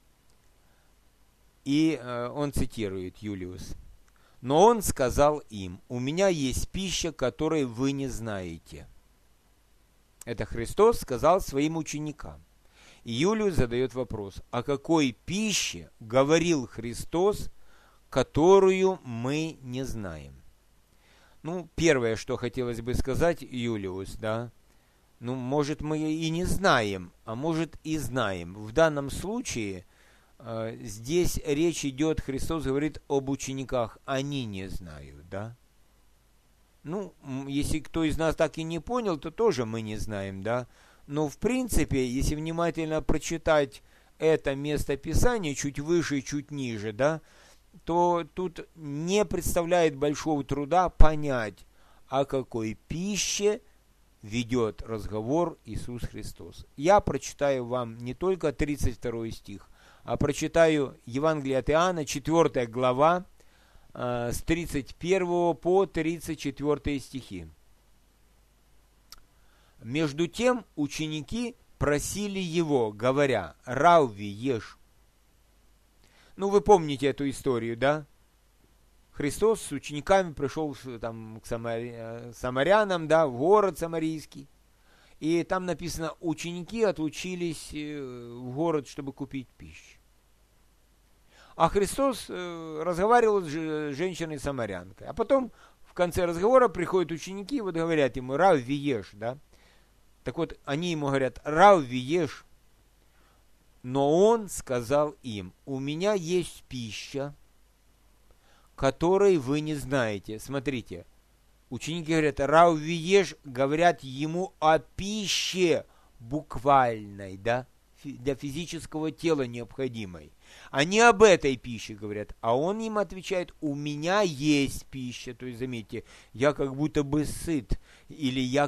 И он цитирует, Юлиус. «Но он сказал им: у меня есть пища, которой вы не знаете». Это Христос сказал своим ученикам. И Юлиус задает вопрос: о какой пище говорил Христос, которую мы не знаем? Первое, что хотелось бы сказать, Юлиус, да, может, мы и не знаем, а может и знаем. В данном случае здесь речь идет, Христос говорит об учениках, они не знают, да. Если кто из нас так и не понял, то тоже мы не знаем, да. Но в принципе, если внимательно прочитать это место Писания, чуть выше, чуть ниже, да, то тут не представляет большого труда понять, о какой пище ведет разговор Иисус Христос. Я прочитаю вам не только 32 стих, а прочитаю Евангелие от Иоанна, 4 глава, с 31 по 34 стихи. Между тем ученики просили его, говоря: «Равви, ешь». Ну, вы помните эту историю, да? Христос с учениками пришел там, к самарянам, да, в город самарийский. И там написано, ученики отлучились в город, чтобы купить пищу. А Христос разговаривал с женщиной-самарянкой. А потом в конце разговора приходят ученики и вот говорят ему: «Равви, ешь», да? Так вот, они ему говорят: «Равви, ешь». Но он сказал им: «У меня есть пища, которой вы не знаете». Смотрите, ученики говорят: «Равви, ешь», говорят ему о пище буквальной, да, для физического тела необходимой. Они об этой пище говорят, а он им отвечает: «У меня есть пища». То есть, заметьте, я как будто бы сыт, или я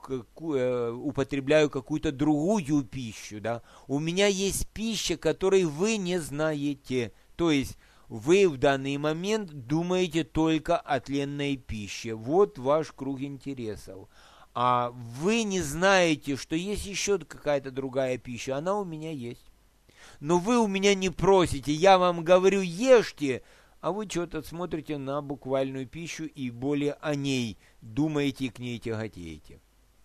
употребляю какую-то другую пищу, да. У меня есть пища, которой вы не знаете. То есть, вы в данный момент думаете только о тленной пище. Вот ваш круг интересов. А вы не знаете, что есть еще какая-то другая пища. Она у меня есть. Но вы у меня не просите. Я вам говорю: ешьте. А вы что-то смотрите на буквальную пищу и более о ней думаете и к ней тяготеете.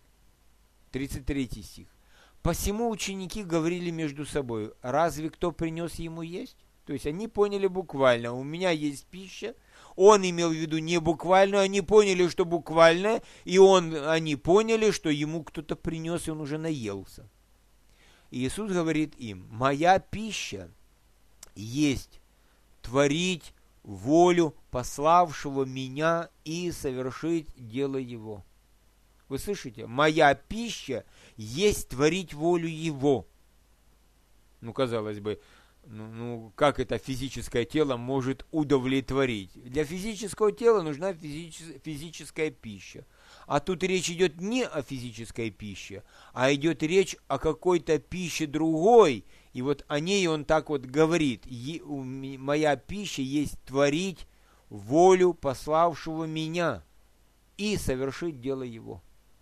33 стих. «Посему ученики говорили между собой: разве кто принес ему есть?» То есть они поняли буквально: у меня есть пища. Он имел в виду не буквальную, они поняли, что буквально, и они поняли, что ему кто-то принес, и он уже наелся. И Иисус говорит им: «Моя пища есть творить волю пославшего меня и совершить дело его». Вы слышите? Моя пища есть творить волю его. Ну, казалось бы, как это физическое тело может удовлетворить? Для физического тела нужна физическая пища. А тут речь идет не о физической пище, а идет речь о какой-то пище другой. И вот о ней он так вот говорит: «Моя пища есть творить волю пославшего меня и совершить дело его».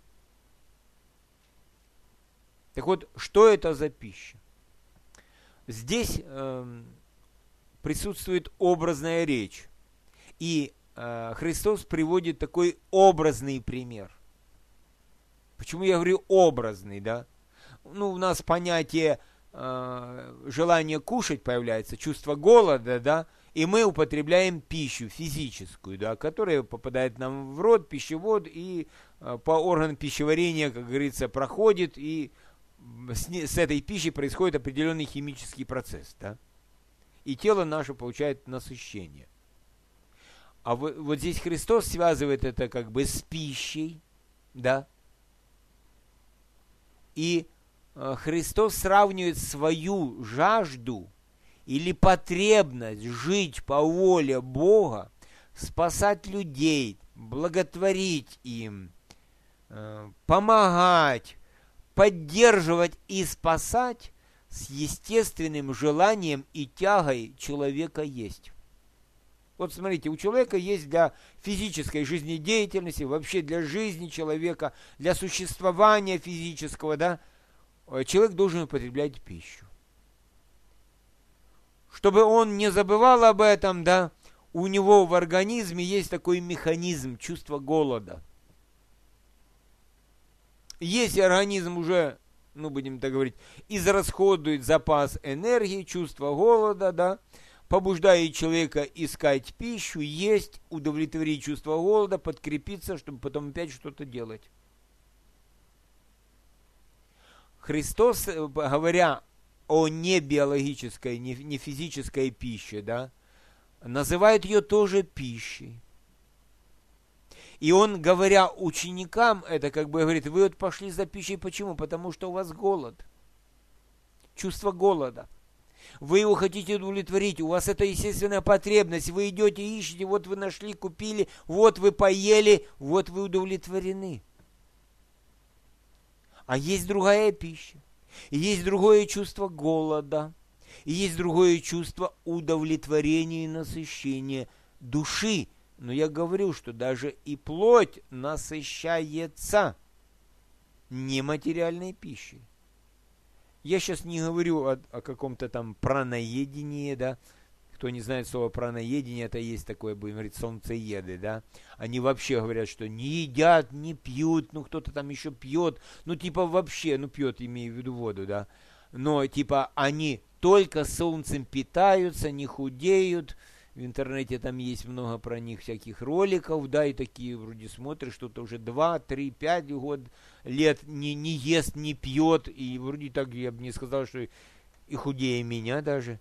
Так вот, что это за пища? Здесь присутствует образная речь. И Христос приводит такой образный пример. Почему я говорю образный, да? Ну, у нас понятие желания кушать появляется, чувство голода, да? И мы употребляем пищу физическую, да, которая попадает нам в рот, пищевод, и по органам пищеварения, как говорится, проходит, и с этой пищей происходит определенный химический процесс, да? И тело наше получает насыщение. А вот здесь Христос связывает это как бы с пищей, да? И Христос сравнивает свою жажду или потребность жить по воле Бога, спасать людей, благотворить им, помогать, поддерживать и спасать с естественным желанием и тягой человека есть. Вот смотрите, у человека есть для физической жизнедеятельности, вообще для жизни человека, для существования физического, да, человек должен употреблять пищу. Чтобы он не забывал об этом, да, у него в организме есть такой механизм чувства голода. Если организм уже, ну, будем так говорить, израсходует запас энергии, чувство голода, да, побуждает человека искать пищу, есть, удовлетворить чувство голода, подкрепиться, чтобы потом опять что-то делать. Христос, говоря о небиологической, не физической пище, да, называет ее тоже пищей. И он, говоря ученикам, это как бы говорит, вы вот пошли за пищей, почему? Потому что у вас голод. Чувство голода. Вы его хотите удовлетворить, у вас это естественная потребность, вы идете, ищете, вот вы нашли, купили, вот вы поели, вот вы удовлетворены. А есть другая пища, и есть другое чувство голода, и есть другое чувство удовлетворения и насыщения души. Но я говорю, что даже и плоть насыщается нематериальной пищей. Я сейчас не говорю о каком-то там праноедении, да. Кто не знает слова праноедение, это есть такое, будем говорить, солнцееды, да. Они вообще говорят, что не едят, не пьют, ну кто-то там еще пьет, ну типа вообще, ну пьет, имею в виду воду, да. Но типа они только солнцем питаются, не худеют. В интернете там есть много про них всяких роликов, да, и такие вроде смотришь, что-то уже 2, 3, 5 лет не ест, не пьет, и вроде так, я бы не сказал, что и худее меня даже.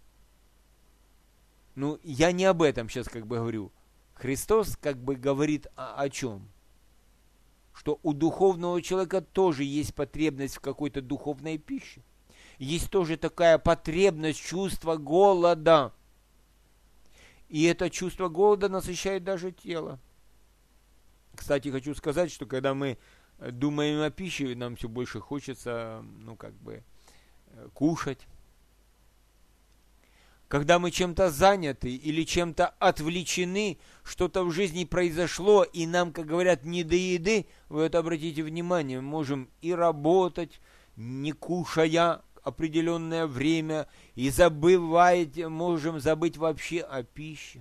Ну, я не об этом сейчас как бы говорю. Христос как бы говорит о чем? Что у духовного человека тоже есть потребность в какой-то духовной пище. Есть тоже такая потребность, чувство голода. И это чувство голода насыщает даже тело. Кстати, хочу сказать, что когда мы думаем о пище, нам все больше хочется, ну, как бы, кушать. Когда мы чем-то заняты или чем-то отвлечены, что-то в жизни произошло, и нам, как говорят, не до еды, вы это обратите внимание, мы можем и работать, не кушая определенное время, и можем забыть вообще о пище.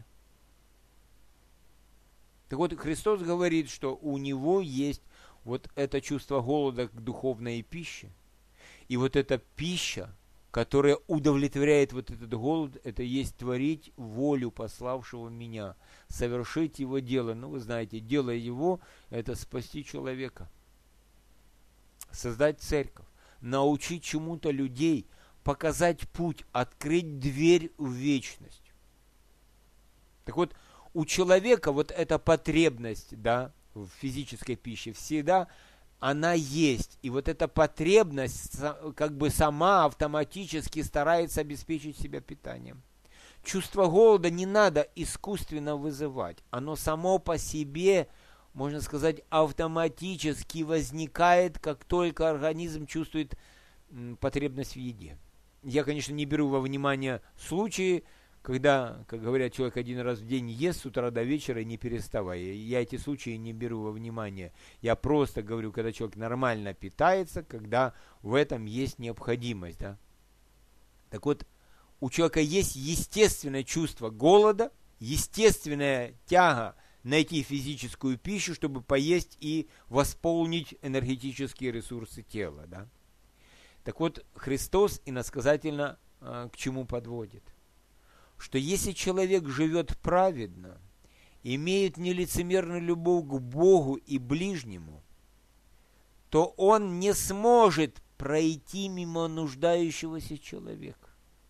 Так вот, Христос говорит, что у него есть вот это чувство голода к духовной пище. И вот эта пища, которая удовлетворяет вот этот голод, это есть творить волю пославшего меня, совершить его дело. Ну, вы знаете, дело его – это спасти человека, создать церковь, научить чему-то людей, показать путь, открыть дверь в вечность. Так вот, у человека вот эта потребность, да, в физической пище всегда она есть. И вот эта потребность как бы сама автоматически старается обеспечить себя питанием. Чувство голода не надо искусственно вызывать. Оно само по себе, можно сказать, автоматически возникает, как только организм чувствует потребность в еде. Я, конечно, не беру во внимание случаи, когда, как говорят, человек один раз в день ест с утра до вечера, не переставая. Я эти случаи не беру во внимание. Я просто говорю, когда человек нормально питается, когда в этом есть необходимость. Да? Так вот, у человека есть естественное чувство голода, естественная тяга найти физическую пищу, чтобы поесть и восполнить энергетические ресурсы тела. Да? Так вот, Христос иносказательно к чему подводит? Что если человек живет праведно, имеет нелицемерную любовь к Богу и ближнему, то он не сможет пройти мимо нуждающегося человека.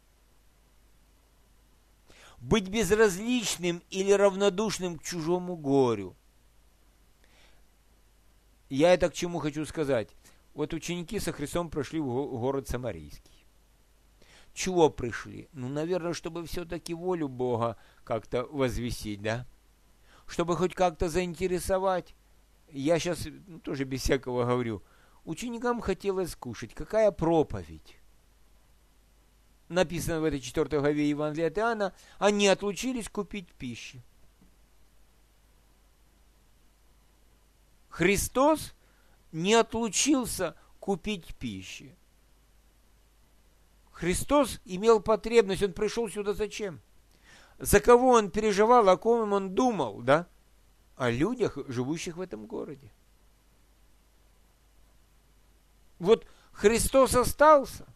Быть безразличным или равнодушным к чужому горю. Я это к чему хочу сказать? Вот ученики со Христом прошли в город Самарийский. Чего пришли? Ну, наверное, чтобы все-таки волю Бога как-то возвестить, да? Чтобы хоть как-то заинтересовать. Я сейчас тоже без всякого говорю. Ученикам хотелось кушать. Какая проповедь? Написано в этой 4 главе Евангелия от Иоанна. Они отлучились купить пищи. Христос не отлучился купить пищи. Христос имел потребность, он пришел сюда зачем? За кого он переживал, о ком он думал, да? О людях, живущих в этом городе. Вот Христос остался.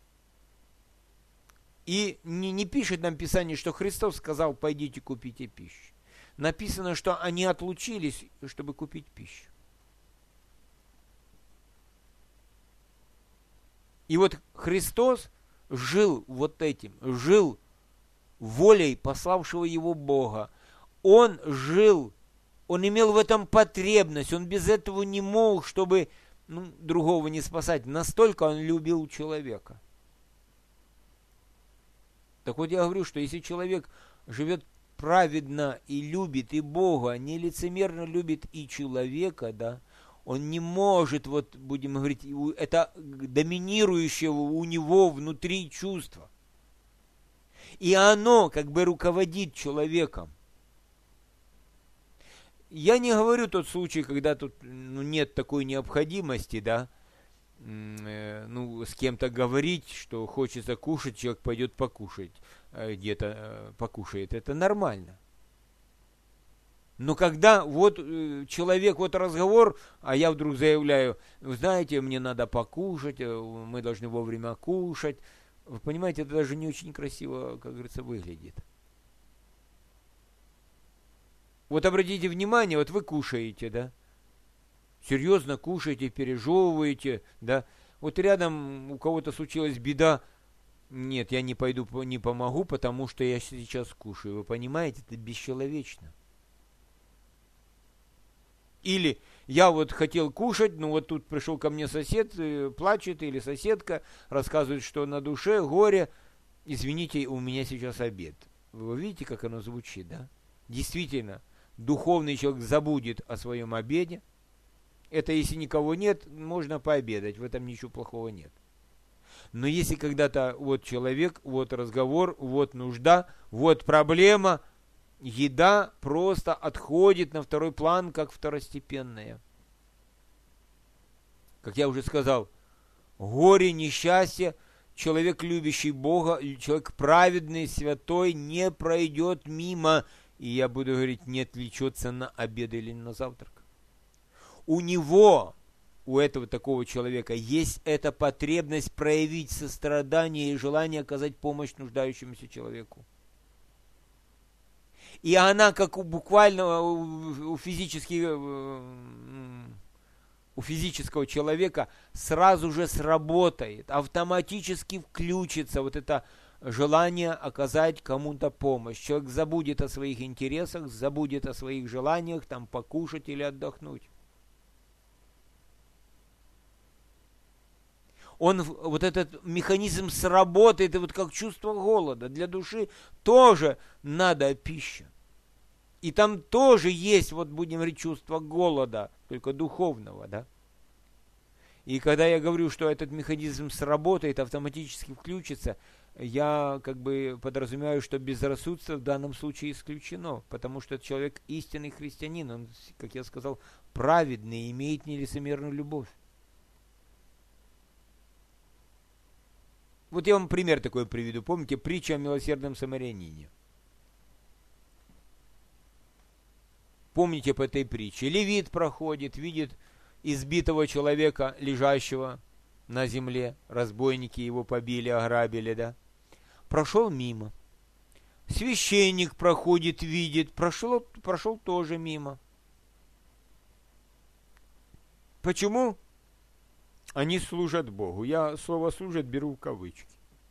И не пишет нам Писание, что Христос сказал, пойдите купите пищу. Написано, что они отлучились, чтобы купить пищу. И вот Христос жил вот этим, жил волей пославшего его Бога. Он жил Он имел в этом потребность, он без этого не мог, чтобы другого не спасать. Настолько он любил человека. Так вот я говорю, что если человек живет праведно и любит и Бога, нелицемерно любит и человека, да, он не может, вот будем говорить, это доминирующего у него внутри чувство. И оно как бы руководит человеком. Я не говорю тот случай, когда тут нет такой необходимости, да, с кем-то говорить, что хочется кушать, человек пойдет покушать, где-то покушает. Это нормально. Но когда вот человек, вот разговор, а я вдруг заявляю, вы знаете, мне надо покушать, мы должны вовремя кушать. Вы понимаете, это даже не очень красиво, как говорится, выглядит. Вот обратите внимание, вот вы кушаете, да? Серьезно кушаете, пережевываете, да? Вот рядом у кого-то случилась беда. Нет, я не пойду, не помогу, потому что я сейчас кушаю. Вы понимаете, это бесчеловечно. Или я вот хотел кушать, но вот тут пришел ко мне сосед, плачет, или соседка, рассказывает, что на душе горе. Извините, у меня сейчас обед. Вы видите, как оно звучит, да? Действительно, духовный человек забудет о своем обеде. Это если никого нет, можно пообедать, в этом ничего плохого нет. Но если когда-то вот человек, вот разговор, вот нужда, вот проблема, еда просто отходит на второй план, как второстепенная. Как я уже сказал, горе, несчастье, человек, любящий Бога, человек праведный, святой, не пройдет мимо, и я буду говорить, не отвлечется на обед или на завтрак. У него, у этого такого человека, есть эта потребность проявить сострадание и желание оказать помощь нуждающемуся человеку. И она, как буквально у физического человека, сразу же сработает, автоматически включится вот это желание оказать кому-то помощь. Человек забудет о своих интересах, забудет о своих желаниях, там покушать или отдохнуть. Вот этот механизм сработает, и вот как чувство голода. Для души тоже надо пища. И там тоже есть, вот будем говорить, чувство голода, только духовного, да. И когда я говорю, что этот механизм сработает, автоматически включится, я как бы подразумеваю, что безрассудство в данном случае исключено, потому что человек истинный христианин, он, как я сказал, праведный, имеет нелицемерную любовь. Вот я вам пример такой приведу. Помните притчу о милосердном самарянине? Помните по этой притче? Левит проходит, видит избитого человека, лежащего на земле. Разбойники его побили, ограбили, да? Прошел мимо. Священник проходит, видит, прошел тоже мимо. Почему? Они служат Богу. Я слово «служат» беру в кавычки.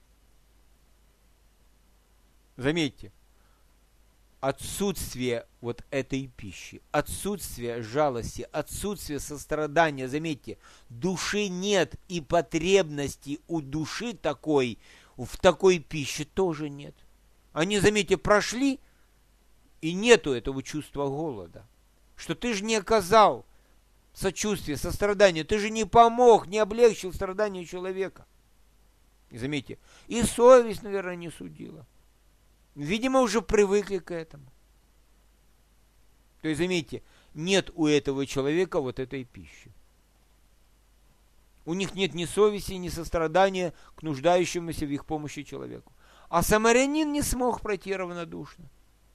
Заметьте, отсутствие вот этой пищи, отсутствие жалости, отсутствие сострадания, заметьте, души нет и потребности у души такой, в такой пище тоже нет. Они, заметьте, прошли, и нету этого чувства голода. Что ты же не оказал сочувствие, сострадание. Ты же не помог, не облегчил страдания человека. И заметьте, и совесть, наверное, не судила. Видимо, уже привыкли к этому. То есть, заметьте, нет у этого человека вот этой пищи. У них нет ни совести, ни сострадания к нуждающемуся в их помощи человеку. А самарянин не смог пройти равнодушно.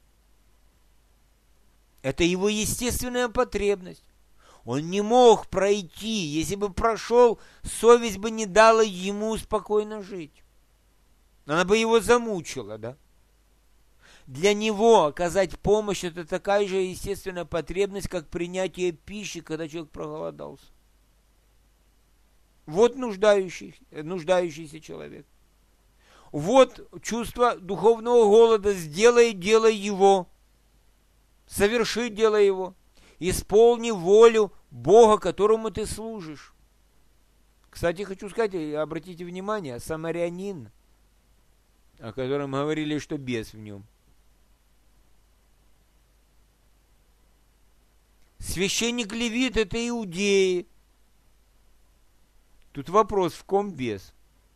Это его естественная потребность. Он не мог пройти. Если бы прошел, совесть бы не дала ему спокойно жить. Она бы его замучила, да? Для него оказать помощь – это такая же естественная потребность, как принятие пищи, когда человек проголодался. Вот нуждающийся человек. Вот чувство духовного голода. Сделай дело его. Соверши дело его. исполни волю Бога, которому ты служишь. Кстати, хочу сказать, обратите внимание, самарянин, о котором говорили, что бес в нем. Священник Левит – это иудеи. Тут вопрос, в ком бес?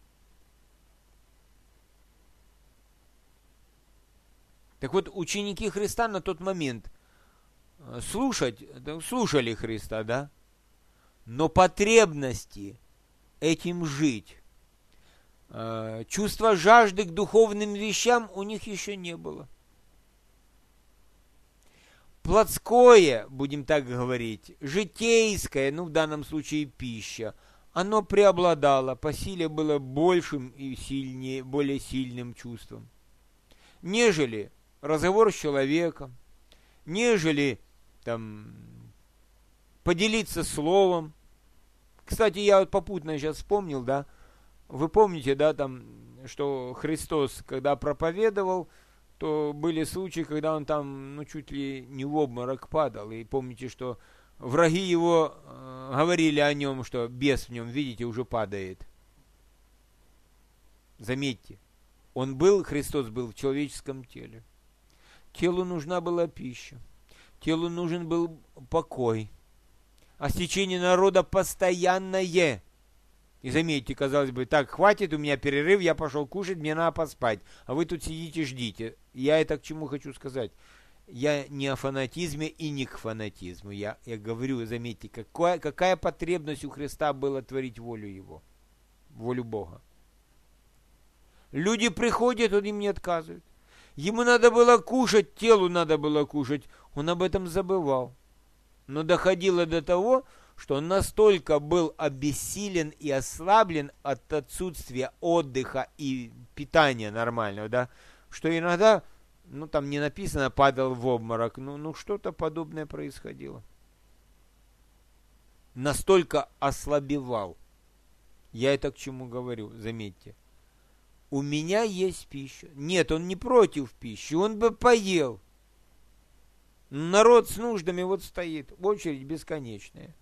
Так вот, ученики Христа на тот момент слушали Христа, да? Но потребности этим жить, чувство жажды к духовным вещам у них еще не было. Плотское, будем так говорить, житейское, в данном случае пища, оно преобладало, по силе было большим и сильнее, более сильным чувством, нежели разговор с человеком, нежели поделиться словом. Кстати, я вот попутно сейчас вспомнил, да, вы помните, да, что Христос, когда проповедовал, то были случаи, когда он чуть ли не в обморок падал. И помните, что враги его говорили о нем, что бес в нем, видите, уже падает. Заметьте, Христос был в человеческом теле. Телу нужна была пища. Телу нужен был покой. А стечение народа постоянное. И заметьте, казалось бы, так, хватит, у меня перерыв, я пошел кушать, мне надо поспать. А вы тут сидите, ждите. Я это к чему хочу сказать? Я не о фанатизме и не к фанатизму. Я говорю, заметьте, какая потребность у Христа была творить волю Его, волю Бога. Люди приходят, Он им не отказывает. Ему надо было кушать, телу надо было кушать. Он об этом забывал. Но доходило до того, что он настолько был обессилен и ослаблен от отсутствия отдыха и питания нормального, да, что иногда, там не написано, падал в обморок, что-то подобное происходило. Настолько ослабевал. Я это к чему говорю, заметьте. У меня есть пища. Нет, он не против пищи, он бы поел. Народ с нуждами вот стоит, очередь бесконечная.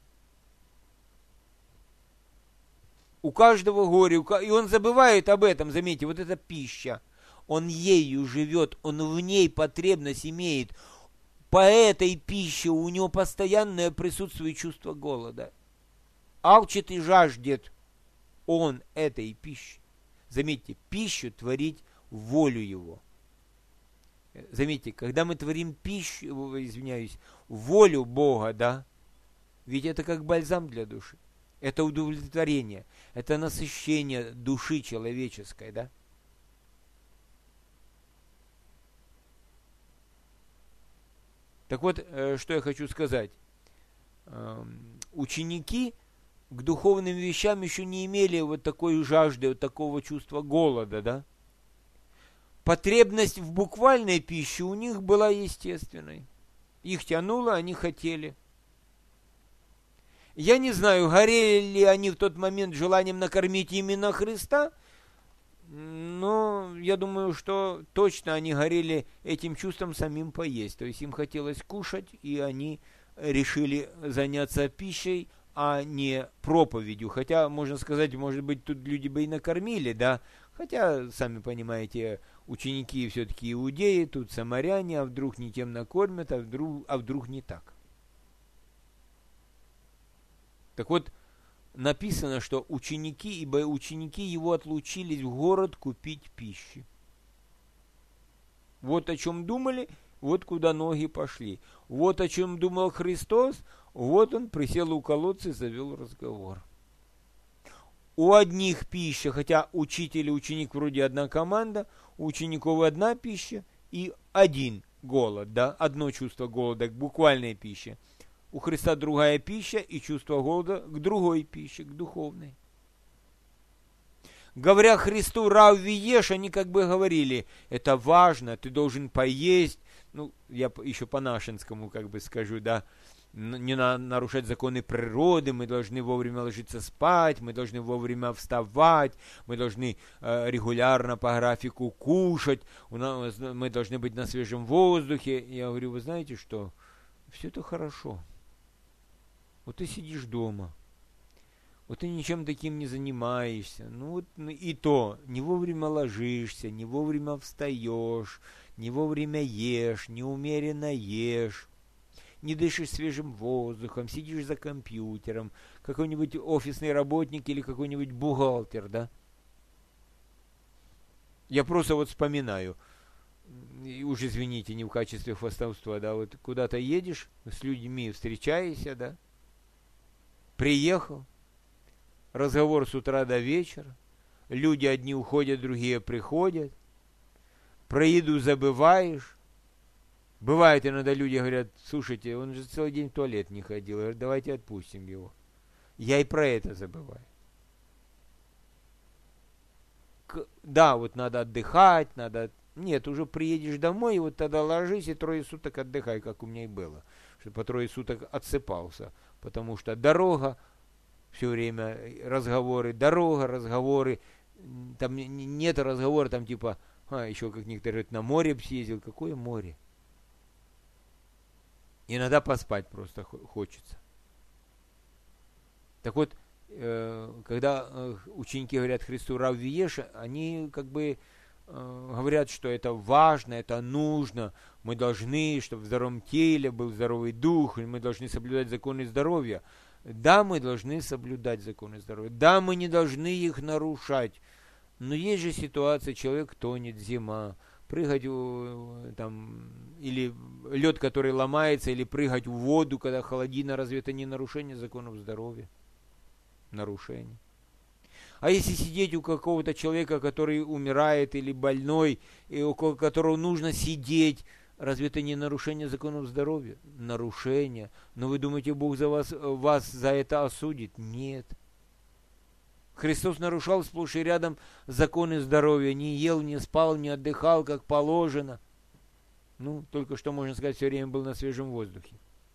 У каждого горе, и он забывает об этом, заметьте, вот эта пища. Он ею живет, он в ней потребность имеет. По этой пище у него постоянное присутствие чувства голода. Алчит и жаждет он этой пищи. Заметьте, пищу творить волю его. Заметьте, когда мы творим пищу, волю Бога, да, ведь это как бальзам для души. Это удовлетворение, это насыщение души человеческой, да? Так вот, что я хочу сказать. Ученики к духовным вещам еще не имели вот такой жажды, вот такого чувства голода, да? Потребность в буквальной пище у них была естественной. Их тянуло, они хотели. Я не знаю, горели ли они в тот момент желанием накормить именно Христа, но я думаю, что точно они горели этим чувством самим поесть. То есть им хотелось кушать, и они решили заняться пищей, а не проповедью. Хотя, можно сказать, может быть, тут люди бы и накормили, да? Хотя, сами понимаете, ученики все-таки иудеи, тут самаряне, а вдруг не тем накормят, а вдруг не так. Так вот, написано, что ученики его отлучились в город купить пищи. Вот о чем думали, вот куда ноги пошли. Вот о чем думал Христос, вот он присел у колодца и завел разговор. У одних пища, хотя учитель и ученик вроде одна команда, у учеников одна пища и один голод, да, одно чувство голода к буквальной пище. У Христа другая пища и чувство голода к другой пище, к духовной. Говоря Христу «Равви ешь», они как бы говорили, это важно, ты должен поесть. Я еще по-нашенскому как бы скажу, да, не нарушать законы природы, мы должны вовремя ложиться спать, мы должны вовремя вставать, мы должны регулярно по графику кушать, мы должны быть на свежем воздухе. Я говорю, вы знаете что, все это хорошо. Вот ты сидишь дома, вот ты ничем таким не занимаешься, и то, не вовремя ложишься, не вовремя встаешь, не вовремя ешь, неумеренно ешь, не дышишь свежим воздухом, сидишь за компьютером, какой-нибудь офисный работник или какой-нибудь бухгалтер, да? Я просто вот вспоминаю, и уж извините, не в качестве хвастовства, да, вот куда-то едешь, с людьми встречаешься, да, приехал, разговор с утра до вечера, люди одни уходят, другие приходят, про еду забываешь. Бывает, иногда люди говорят, слушайте, он же целый день в туалет не ходил, я говорю, давайте отпустим его. Я и про это забываю. Да, вот надо отдыхать, надо... Нет, уже приедешь домой, и вот тогда ложись и 3 суток отдыхай, как у меня и было. Что по 3 суток отсыпался, потому что дорога, все время разговоры, разговоры, там нет разговора, там типа, еще как некоторые говорят, на море съездил. Какое море? Иногда поспать просто хочется. Так вот, когда ученики говорят Христу «Рав виеш», они как бы говорят, что это важно, это нужно, мы должны, чтобы в здоровом теле был здоровый дух, и мы должны соблюдать законы здоровья. Да, мы должны соблюдать законы здоровья, да, мы не должны их нарушать, но есть же ситуация, человек тонет, зима, прыгать там, или лед, который ломается, или прыгать в воду, когда холодина, разве это не нарушение законов здоровья? Нарушение. А если сидеть у какого-то человека, который умирает или больной, и около которого нужно сидеть, разве это не нарушение законов здоровья? Нарушение. Но вы думаете, Бог вас за это осудит? Нет. Христос нарушал сплошь и рядом законы здоровья. Не ел, не спал, не отдыхал, как положено. Только что, можно сказать, все время был на свежем воздухе.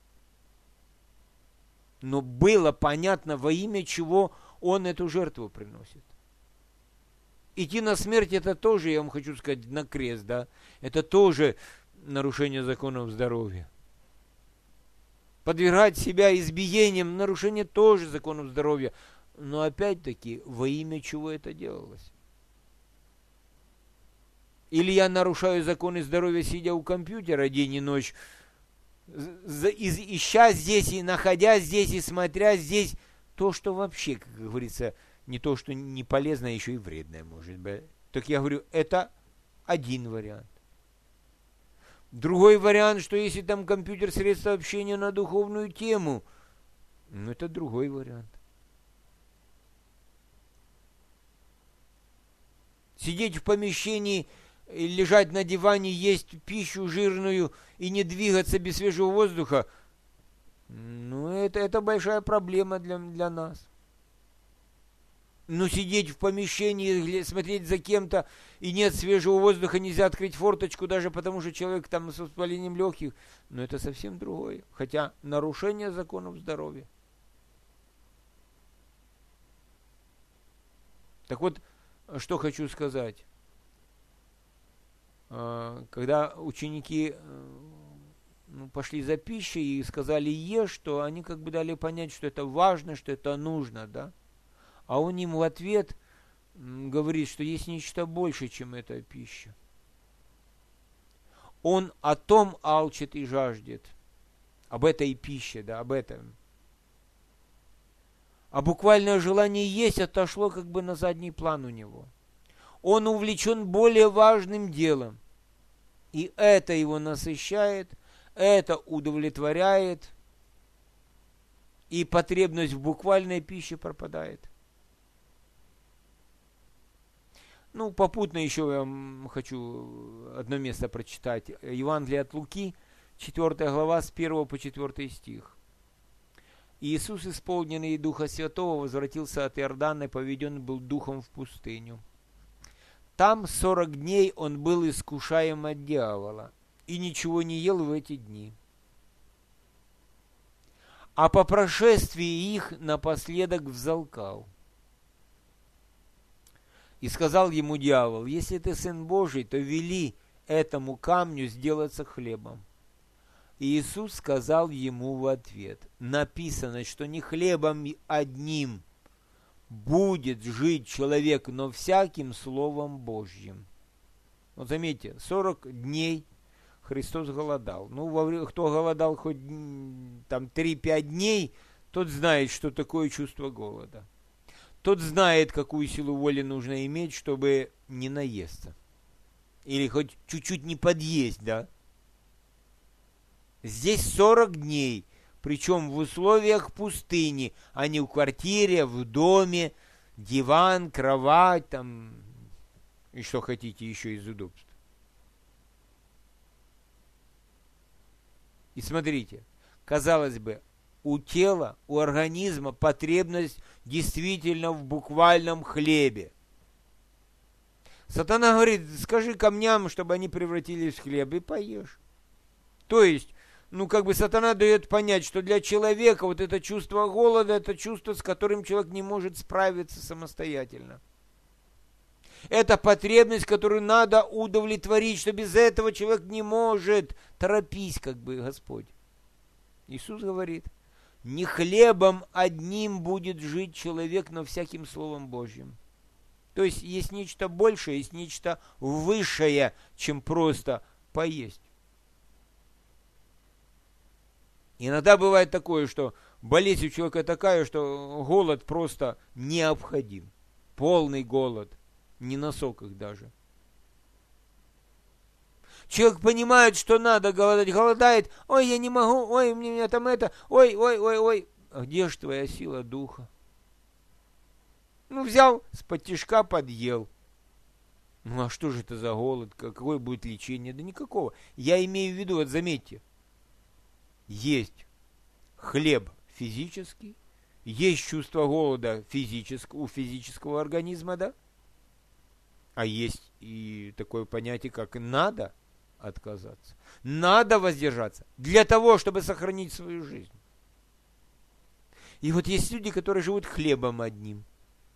Но было понятно, во имя чего он эту жертву приносит. Идти на смерть, это тоже, я вам хочу сказать, на крест, да? Это тоже нарушение законов здоровья. Подвергать себя избиениям, нарушение тоже законов здоровья. Но опять-таки, во имя чего это делалось? Или я нарушаю законы здоровья, сидя у компьютера день и ночь, ища здесь, и находя здесь, и смотря здесь, то, что вообще, как говорится, не то, что не полезно, а еще и вредное может быть. Так я говорю, это один вариант. Другой вариант, что если там компьютер, средство общения на духовную тему, это другой вариант. Сидеть в помещении, лежать на диване, есть пищу жирную и не двигаться без свежего воздуха, это большая проблема для нас. Сидеть в помещении, смотреть за кем-то, и нет свежего воздуха, нельзя открыть форточку, даже потому что человек там с воспалением легких, это совсем другое. Хотя нарушение законов здоровья. Так вот, что хочу сказать. Когда ученики пошли за пищей и сказали ешь, то они как бы дали понять, что это важно, что это нужно, да? А он им в ответ говорит, что есть нечто большее, чем эта пища. Он о том алчит и жаждет. Об этой пище, да, об этом. А буквальное желание есть отошло как бы на задний план у него. Он увлечен более важным делом. И это его насыщает, это удовлетворяет, и потребность в буквальной пище пропадает. Попутно еще я вам хочу одно место прочитать. Евангелие от Луки, 4 глава, с 1 по 4 стих. Иисус, исполненный Духа Святого, возвратился от Иордана и поведен был Духом в пустыню. Там 40 дней он был искушаем от дьявола и ничего не ел в эти дни. А по прошествии их напоследок взалкал. И сказал ему дьявол: если ты Сын Божий, то вели этому камню сделаться хлебом. И Иисус сказал ему в ответ: написано, что не хлебом одним будет жить человек, но всяким Словом Божьим. Вот заметьте, 40 дней Христос голодал. Ну, кто голодал хоть там 3-5 дней, тот знает, что такое чувство голода. Тот знает, какую силу воли нужно иметь, чтобы не наесться. Или хоть чуть-чуть не подъесть, да? Здесь 40 дней, причем в условиях пустыни, а не в квартире, в доме, диван, кровать, там, и что хотите еще из удобств. И смотрите, казалось бы, у тела, у организма потребность действительно в буквальном хлебе. Сатана говорит: скажи камням, чтобы они превратились в хлеб, и поешь. То есть, сатана дает понять, что для человека вот это чувство голода, это чувство, с которым человек не может справиться самостоятельно. Это потребность, которую надо удовлетворить, что без этого человек не может. Торопись, Господь. Иисус говорит: не хлебом одним будет жить человек, но всяким Словом Божьим. То есть нечто большее, есть нечто высшее, чем просто поесть. Иногда бывает такое, что болезнь у человека такая, что голод просто необходим. Полный голод. Не на соках даже. Человек понимает, что надо голодать, голодает. Ой, я не могу, ой, у меня там это, ой. А где ж твоя сила духа? Взял, с-под-тишка подъел. А что же это за голод? Какое будет лечение? Да никакого. Я имею в виду, вот заметьте, есть хлеб физический, есть чувство голода у физического организма, да? А есть и такое понятие, как надо отказаться. Надо воздержаться для того, чтобы сохранить свою жизнь. И вот есть люди, которые живут хлебом одним.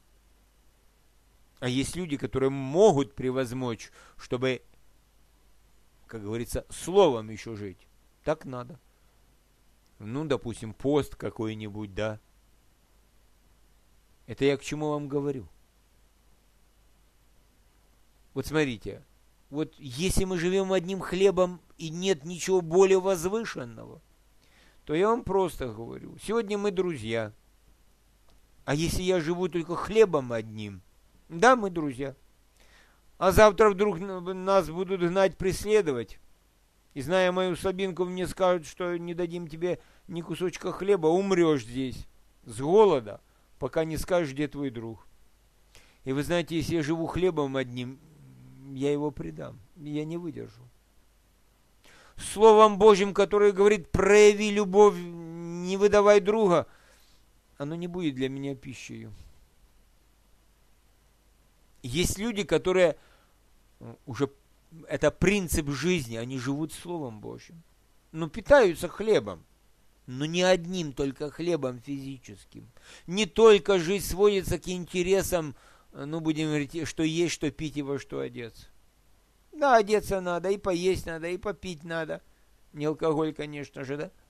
А есть люди, которые могут превозмочь, чтобы, как говорится, словом еще жить. Так надо. Допустим, пост какой-нибудь, да. Это я к чему вам говорю? Вот смотрите, вот если мы живем одним хлебом и нет ничего более возвышенного, то я вам просто говорю, сегодня мы друзья. А если я живу только хлебом одним, да, мы друзья. А завтра вдруг нас будут гнать, преследовать. И зная мою слабинку, мне скажут, что не дадим тебе ни кусочка хлеба, умрешь здесь с голода, пока не скажешь, где твой друг. И вы знаете, если я живу хлебом одним, я его предам, я не выдержу. Словом Божьим, которое говорит: прояви любовь, не выдавай друга, оно не будет для меня пищей. Есть люди, которые уже, это принцип жизни, они живут Словом Божьим. Питаются хлебом. Но не одним только хлебом физическим. Не только жизнь сводится к интересам, будем говорить, что есть, что пить и во что одеться. Да, одеться надо, и поесть надо, и попить надо. Не алкоголь, конечно же, да?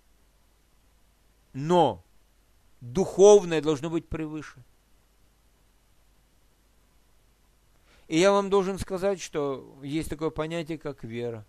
Но духовное должно быть превыше. И я вам должен сказать, что есть такое понятие, как вера.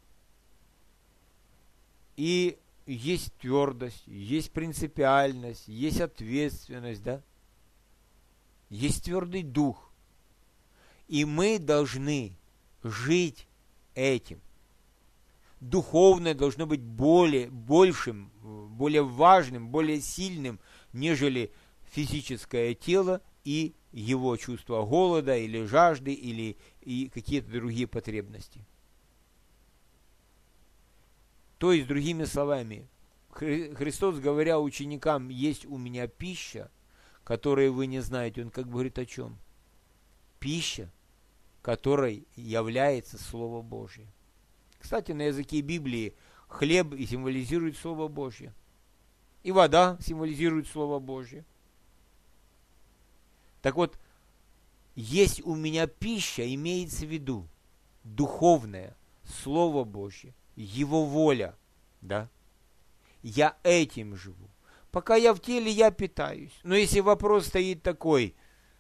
И есть твердость, есть принципиальность, есть ответственность, да? Есть твердый дух. И мы должны жить этим. Духовное должно быть большим, более важным, более сильным, нежели физическое тело и его чувство голода или жажды или и какие-то другие потребности. То есть, другими словами, Христос, говоря ученикам: есть у меня пища, которую вы не знаете, он говорит о чем? Пища, которой является Слово Божье. Кстати, на языке Библии хлеб и символизирует Слово Божье. И вода символизирует Слово Божье. Так вот, есть у меня пища, имеется в виду духовное, Слово Божье, Его воля. Да? Я этим живу. Пока я в теле, я питаюсь. Но если вопрос стоит такой,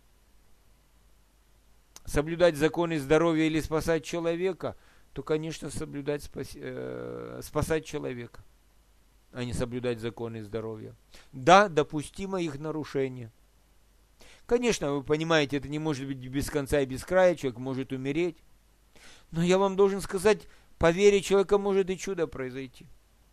соблюдать законы здоровья или спасать человека, то, конечно, спасать человека, а не соблюдать законы здоровья. Да, допустимо их нарушение. Конечно, вы понимаете, это не может быть без конца и без края, человек может умереть. Но я вам должен сказать, по вере человека может и чудо произойти.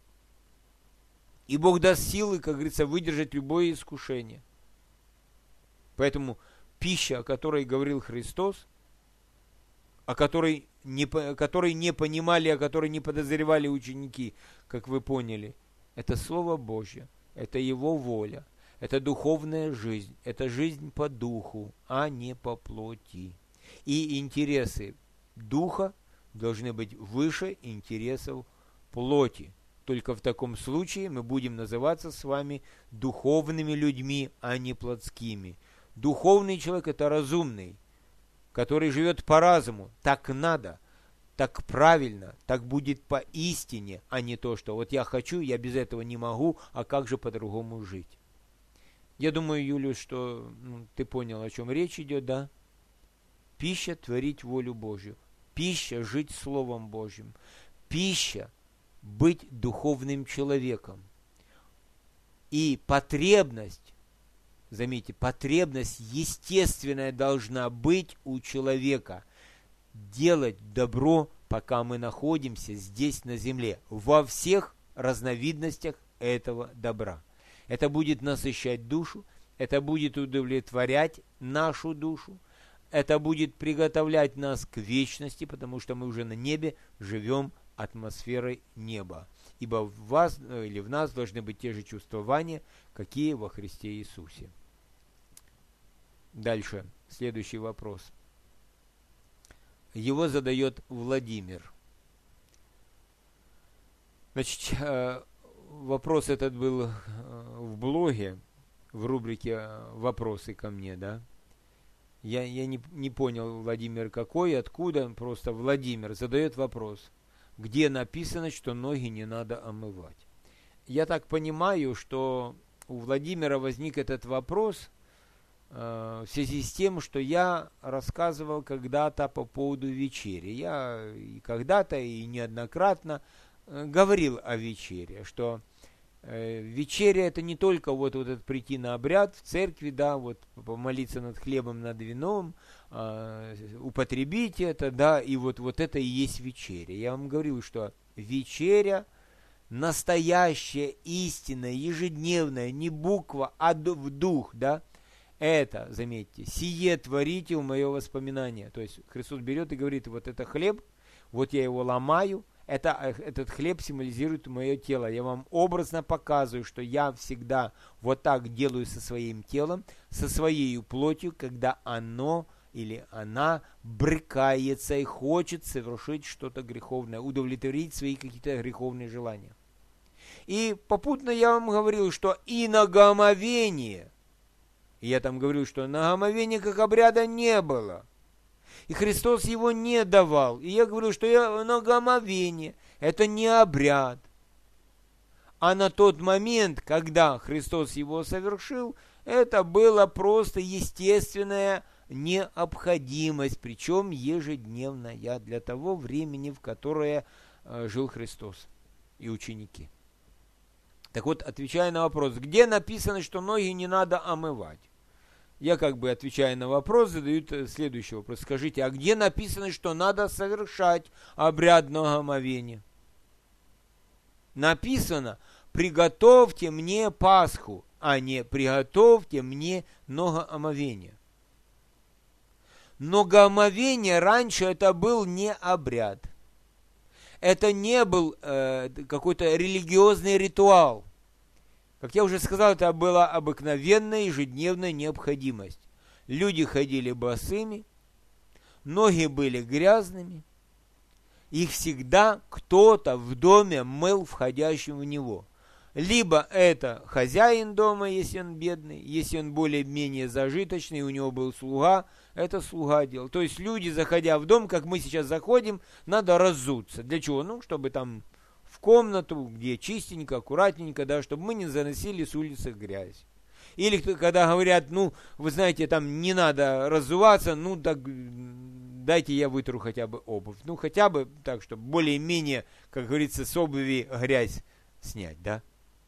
И Бог даст силы, как говорится, выдержать любое искушение. Поэтому пища, о которой говорил Христос, о которой не понимали, о которой не подозревали ученики, как вы поняли, это Слово Божье, это Его воля, это духовная жизнь, это жизнь по духу, а не по плоти. И интересы духа должны быть выше интересов плоти. Только в таком случае мы будем называться с вами духовными людьми, а не плотскими. Духовный человек – это разумный, который живет по разуму. Так надо, так правильно, так будет по истине, а не то, что вот я хочу, я без этого не могу, а как же по-другому жить. Я думаю, Юлия, что ты понял, о чем речь идет, да? Пища – творить волю Божью. Пища – жить Словом Божьим. Пища – быть духовным человеком. И потребность, заметьте, потребность естественная должна быть у человека. Делать добро, пока мы находимся здесь на земле, во всех разновидностях этого добра. Это будет насыщать душу, это будет удовлетворять нашу душу, это будет приготовлять нас к вечности, потому что мы уже на небе живем атмосферой неба. Ибо в вас или в нас должны быть те же чувствования, какие во Христе Иисусе. Дальше, следующий вопрос. Его задает Владимир. Значит, вопрос этот был в блоге, в рубрике «Вопросы ко мне», да? Я не понял, Владимир какой, откуда, просто Владимир задает вопрос. Где написано, что ноги не надо омывать? Я так понимаю, что у Владимира возник этот вопрос в связи с тем, что я рассказывал когда-то по поводу вечери. Я и когда-то, и неоднократно говорил о вечере, что вечеря это не только вот этот прийти на обряд в церкви, да, вот помолиться над хлебом, над вином, употребить это, да, и вот это и есть вечеря. Я вам говорил, что вечеря настоящая, истинная, ежедневная, не буква, а в дух, да, это, заметьте, сие творите в мое воспоминание. То есть Христос берет и говорит, вот это хлеб, вот я его ломаю, этот хлеб символизирует мое тело. Я вам образно показываю, что я всегда вот так делаю со своим телом, со своей плотью, когда оно или она брыкается и хочет совершить что-то греховное, удовлетворить свои какие-то греховные желания. И попутно я вам говорил, что и на гомовение, я там говорил, что на гомовение как обряда не было. И Христос его не давал. И я говорю, что на гомовение это не обряд. А на тот момент, когда Христос его совершил, это была просто естественная необходимость, причем ежедневная, для того времени, в которое жил Христос и ученики. Так вот, отвечая на вопрос, где написано, что ноги не надо омывать? Я как бы отвечая на вопрос, задают следующий вопрос. Скажите, а где написано, что надо совершать обряд омовения? Написано, приготовьте мне Пасху, а не приготовьте мне омовения. Омовение раньше это был не обряд. Это не был какой-то религиозный ритуал. Как я уже сказал, это была обыкновенная ежедневная необходимость. Люди ходили босыми, ноги были грязными, их всегда кто-то в доме мыл входящим в него. Либо это хозяин дома, если он бедный, если он более-менее зажиточный, у него был слуга, это слуга делал. То есть люди, заходя в дом, как мы сейчас заходим, надо разуться. Для чего? Чтобы там в комнату, где чистенько, аккуратненько, да, чтобы мы не заносили с улицы грязь. Или когда говорят, ну, вы знаете, там не надо разуваться, ну, так дайте я вытру хотя бы обувь. Ну, хотя бы так, чтобы более-менее, как говорится, с обуви грязь снять, да.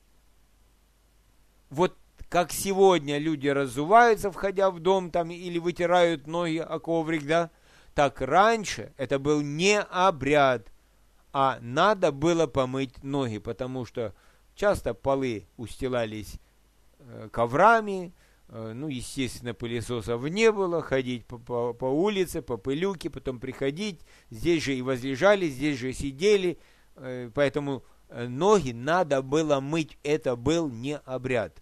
Вот как сегодня люди разуваются, входя в дом, там, или вытирают ноги о коврик, да, так раньше это был не обряд, а надо было помыть ноги, потому что часто полы устилались коврами, ну, естественно, пылесосов не было, ходить по улице, по пылюке, потом приходить, здесь же и возлежали, здесь же и сидели, поэтому ноги надо было мыть, это был не обряд.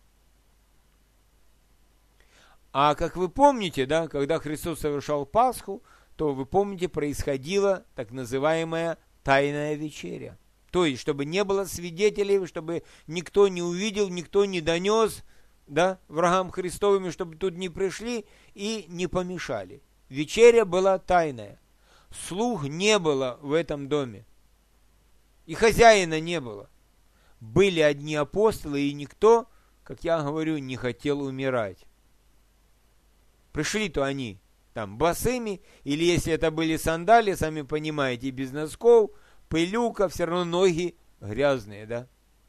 А как вы помните, да, когда Христос совершал Пасху, то, вы помните, происходила так называемая Тайная вечеря. То есть, чтобы не было свидетелей, чтобы никто не увидел, никто не донес, да, врагам Христовым, чтобы тут не пришли и не помешали. Вечеря была тайная. Слуг не было в этом доме. И хозяина не было. Были одни апостолы, и никто, как я говорю, не хотел умирать. Пришли-то они там босыми, или если это были сандали, сами понимаете, без носков, пылюка, все равно ноги грязные, да?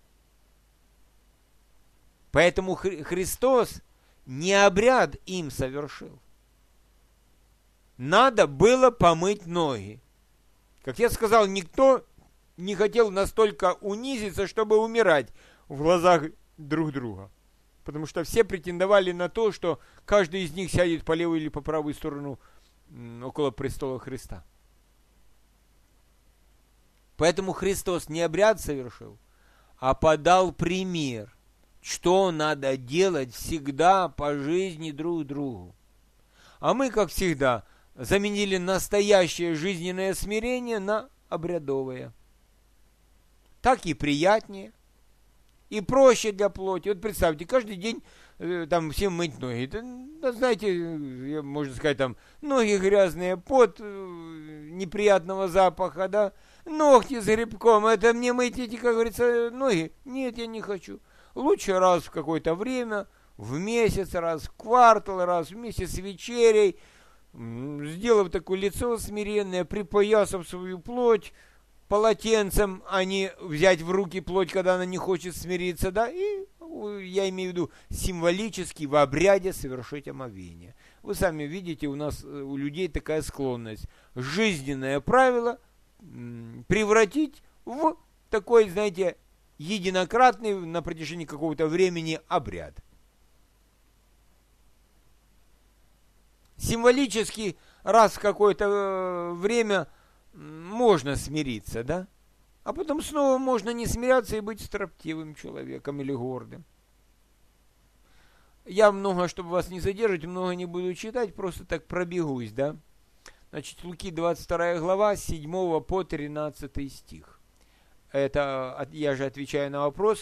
Поэтому Христос не обряд им совершил. Надо было помыть ноги. Как я сказал, никто не хотел настолько унизиться, чтобы умирать в глазах друг друга. Потому что все претендовали на то, что каждый из них сядет по левую или по правую сторону около престола Христа. Поэтому Христос не обряд совершил, а подал пример, что надо делать всегда по жизни друг другу. А мы, как всегда, заменили настоящее жизненное смирение на обрядовое. Так и приятнее, и проще для плоти. Вот представьте, каждый день там всем мыть ноги. Да, знаете, можно сказать, там ноги грязные, пот неприятного запаха, да, ногти с грибком. Это мне мыть эти, как говорится, ноги? Нет, я не хочу. Лучше раз в какое-то время, в месяц, раз в квартал, раз вместе с вечерей, сделав такое лицо смиренное, припоясав свою плоть полотенцем, а не взять в руки плоть, когда она не хочет смириться, да, и я имею в виду символически в обряде совершить омовение. Вы сами видите, у нас, у людей такая склонность. Жизненное правило превратить в такой, знаете, единократный на протяжении какого-то времени обряд. Символически раз в какое-то время можно смириться, да? А потом снова можно не смиряться и быть строптивым человеком или гордым. Я много, чтобы вас не задерживать, много не буду читать, просто так пробегусь, да? Значит, Луки 22 глава, 7 по 13 стих. Это я же отвечаю на вопрос,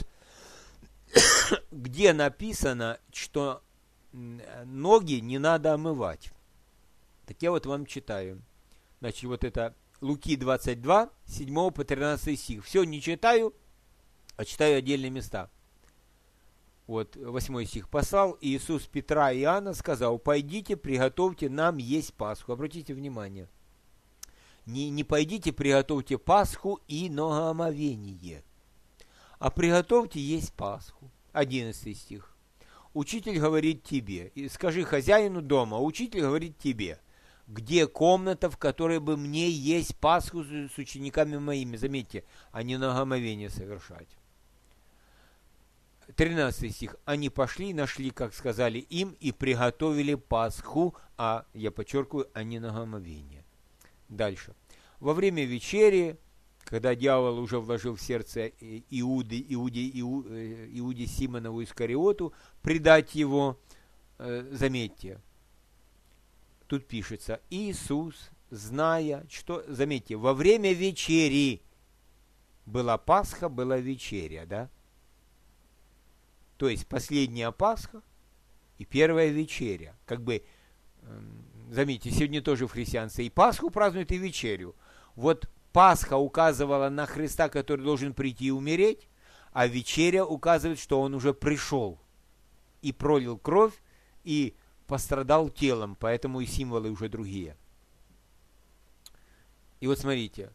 где написано, что ноги не надо омывать. Так я вот вам читаю. Значит, вот это Луки 22, 7 по 13 стих. Все не читаю, а читаю отдельные места. Вот 8 стих. «Послал Иисус Петра и Иоанна, сказал: пойдите, приготовьте нам есть Пасху». Обратите внимание. Не пойдите, приготовьте Пасху и ногоомовение, а приготовьте есть Пасху. 11 стих. «Учитель говорит тебе, и скажи хозяину дома, учитель говорит тебе, где комната, в которой бы мне есть Пасху с учениками моими». Заметьте, а не ногоомовение совершать. 13 стих. «Они пошли, нашли, как сказали им, и приготовили Пасху», а, я подчеркиваю, а не ногоомовение. Дальше. «Во время вечери, когда дьявол уже вложил в сердце Иуде Симонову Искариоту предать его», заметьте, тут пишется: «Иисус, зная, что...» Заметьте, во время вечери была Пасха, была вечеря, да? То есть последняя Пасха и первая вечеря. Как бы, заметьте, сегодня тоже в христианстве и Пасху празднуют, и вечерю. Вот Пасха указывала на Христа, который должен прийти и умереть, а вечеря указывает, что он уже пришел и пролил кровь, и пострадал телом, поэтому и символы уже другие. И вот смотрите,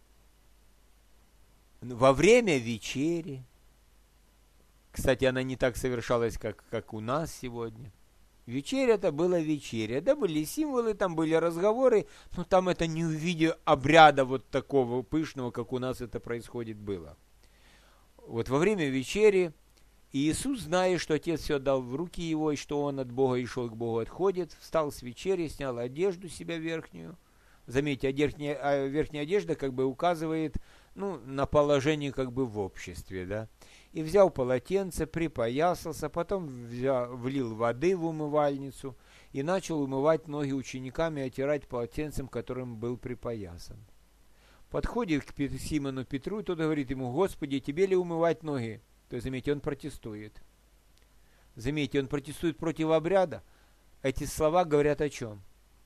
во время вечери, кстати, она не так совершалась, как у нас сегодня. Вечеря это была вечеря, да, были символы, там были разговоры, но там это не в виде обряда вот такого пышного, как у нас это происходит было. Вот во время вечери Иисус, зная, что Отец все отдал в руки Его, и что Он от Бога и шел к Богу отходит, встал с вечери, снял одежду себя верхнюю. Заметьте, верхняя одежда как бы указывает на положение как бы в обществе, да. И взял полотенце, припоясался, потом влил воды в умывальницу и начал умывать ноги ученикам и отирать полотенцем, которым был припоясан. Подходит к Симону Петру, и тот говорит ему: «Господи, тебе ли умывать ноги?» То есть, заметьте, он протестует. Заметьте, он протестует против обряда. Эти слова говорят о чем?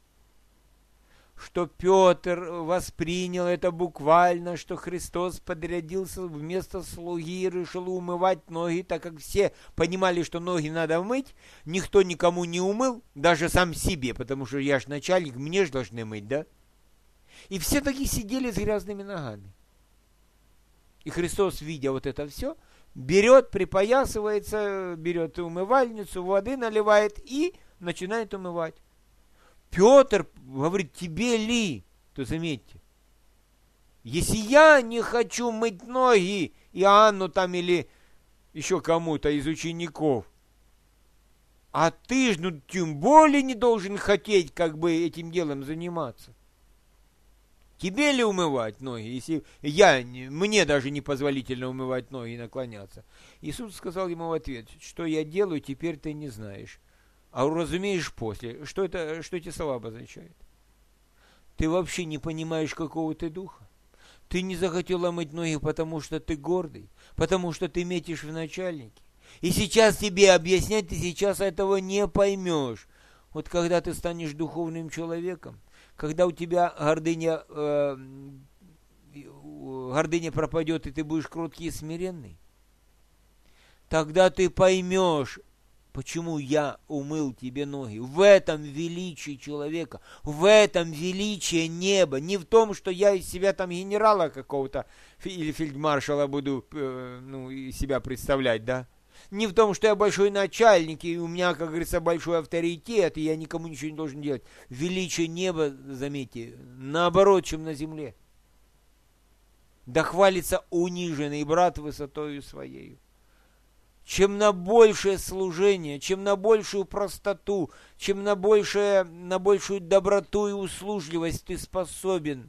Что Петр воспринял это буквально, что Христос подрядился вместо слуги и решил умывать ноги, так как все понимали, что ноги надо мыть, никто никому не умыл, даже сам себе, потому что я ж начальник, мне ж должны мыть, да? И все таки сидели с грязными ногами. И Христос, видя вот это все, берет, припоясывается, берет умывальницу, воды наливает и начинает умывать. Петр говорит: тебе ли? То заметьте, если я не хочу мыть ноги Иоанну там или еще кому-то из учеников, а ты ж, тем более не должен хотеть как бы этим делом заниматься. Тебе ли умывать ноги, если мне даже не позволительно умывать ноги и наклоняться? Иисус сказал ему в ответ: что я делаю, теперь ты не знаешь, а уразумеешь после. Что эти слова обозначают? Ты вообще не понимаешь, какого ты духа. Ты не захотел мыть ноги, потому что ты гордый, потому что ты метишь в начальнике. И сейчас тебе объяснять, ты сейчас этого не поймешь. Вот когда ты станешь духовным человеком, когда у тебя гордыня пропадет, и ты будешь кроткий и смиренный, тогда ты поймешь, почему я умыл тебе ноги. В этом величие человека, в этом величие неба. Не в том, что я из себя там генерала какого-то или фельдмаршала буду из себя представлять, да? Не в том, что я большой начальник, и у меня, как говорится, большой авторитет, и я никому ничего не должен делать. Величие неба, заметьте, наоборот, чем на земле. Да хвалится униженный брат высотою своею. Чем на большее служение, чем на большую простоту, чем на большую доброту и услужливость ты способен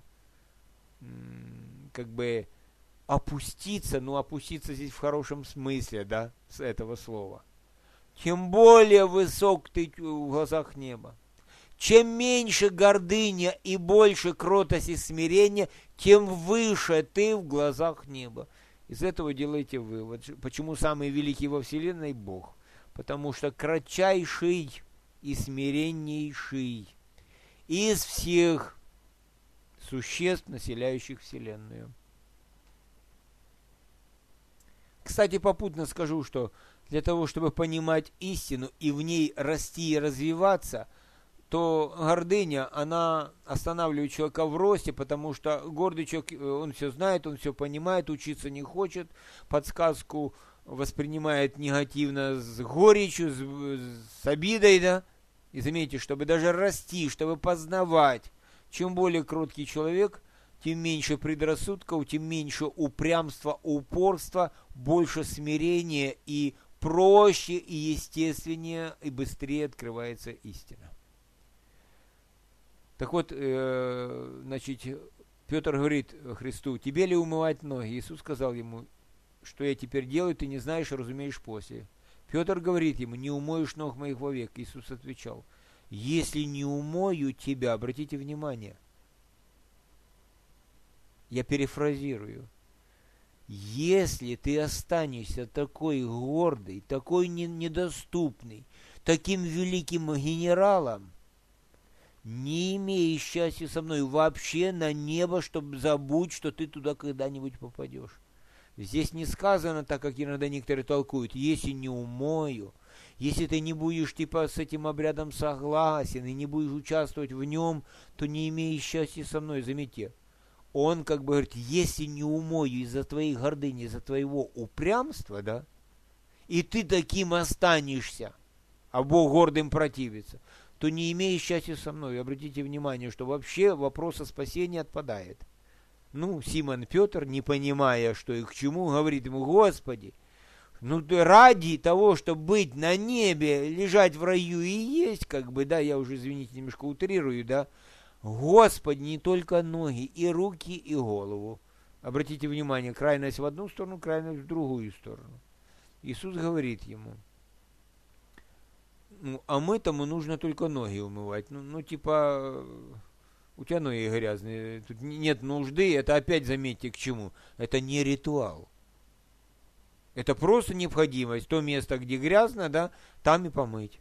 как бы опуститься, опуститься здесь в хорошем смысле, да, с этого слова. Тем более высок ты в глазах неба. Чем меньше гордыня и больше кротость и смирения, тем выше ты в глазах неба. Из этого делайте вывод. Почему самый великий во Вселенной Бог? Потому что кратчайший и смиреннейший из всех существ, населяющих Вселенную. Кстати, попутно скажу, что для того, чтобы понимать истину и в ней расти и развиваться, то гордыня, она останавливает человека в росте, потому что гордый человек, он все знает, он все понимает, учиться не хочет, подсказку воспринимает негативно, с горечью, с обидой, да. И заметьте, чтобы даже расти, чтобы познавать, чем более кроткий человек, тем меньше предрассудков, тем меньше упрямства, упорства, больше смирения, и проще, и естественнее, и быстрее открывается истина. Так вот, Петр говорит Христу: тебе ли умывать ноги? Иисус сказал ему: что я теперь делаю, ты не знаешь, а разумеешь после. Петр говорит ему: не умоешь ног моих вовек. Иисус отвечал: если не умою тебя, обратите внимание, я перефразирую, если ты останешься такой гордый, такой недоступный, таким великим генералом, не имей счастья со мной, вообще на небо, чтобы забудь, что ты туда когда-нибудь попадешь. Здесь не сказано, так как иногда некоторые толкуют, если не умою, если ты не будешь типа с этим обрядом согласен и не будешь участвовать в нем, то не имей счастья со мной. Заметьте, он как бы говорит, если не умою из-за твоей гордыни, из-за твоего упрямства, да, и ты таким останешься, а Бог гордым противится, то не имей счастья со мной. Обратите внимание, что вообще вопрос о спасении отпадает. Ну, Симон Петр, не понимая, что и к чему, говорит ему, Господи, ну ты ради того, чтобы быть на небе, лежать в раю и есть, как бы, да, я уже, извините, немножко утрирую, да, Господи, не только ноги, и руки, и голову. Обратите внимание, крайность в одну сторону, крайность в другую сторону. Иисус говорит ему, ну, а мытому нужно только ноги умывать. Ну, типа, у тебя ноги грязные, тут нет нужды, это опять, заметьте, к чему. Это не ритуал. Это просто необходимость. То место, где грязно, да, там и помыть.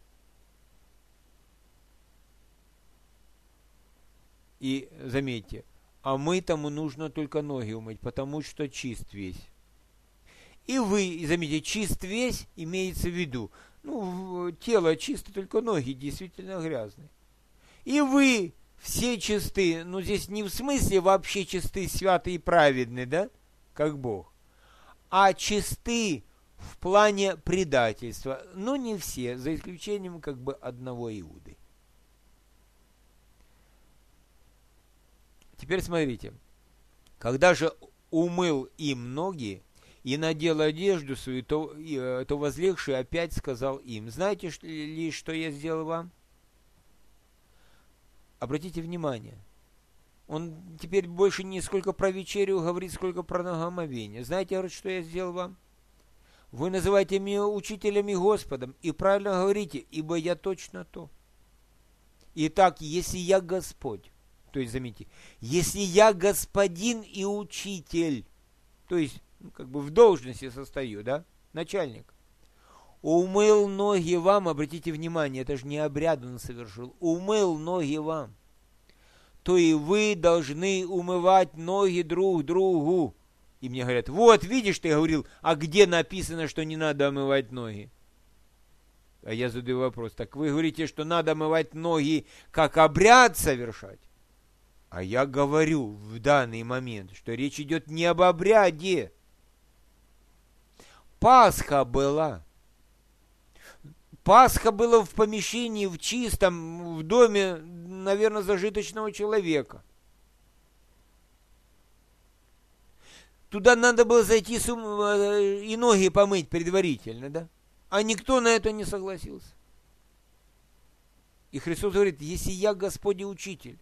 И заметьте, а мытому нужно только ноги умыть, потому что чист весь. И вы, заметьте, чист весь имеется в виду. Ну, тело чисто, только ноги действительно грязные. И вы все чисты, ну здесь не в смысле вообще чисты, святые и праведные, да, как Бог, а чисты в плане предательства. Но не все, за исключением как бы одного Иуды. Теперь смотрите, когда же умыл им ноги и надел одежду свою, то возлегший опять сказал им, знаете ли, что я сделал вам? Обратите внимание, он теперь больше не сколько про вечерю говорит, сколько про нагомовение. Знаете, говорит, что я сделал вам? Вы называете меня учителем и Господом, и правильно говорите, ибо я точно то. Итак, если я Господь, то есть, заметьте, если я господин и учитель, то есть, ну, как бы в должности состою, да, начальник, умыл ноги вам, обратите внимание, это же не обряд он совершил, умыл ноги вам, то и вы должны умывать ноги друг другу. И мне говорят, вот, видишь, ты говорил, а где написано, что не надо омывать ноги? А я задаю вопрос, так вы говорите, что надо омывать ноги, как обряд совершать? А я говорю в данный момент, что речь идет не об обряде. Пасха была. Пасха была в помещении, в чистом, в доме, наверное, зажиточного человека. Туда надо было зайти и ноги помыть предварительно, да? А никто на это не согласился. И Христос говорит, если я Господь и Учитель,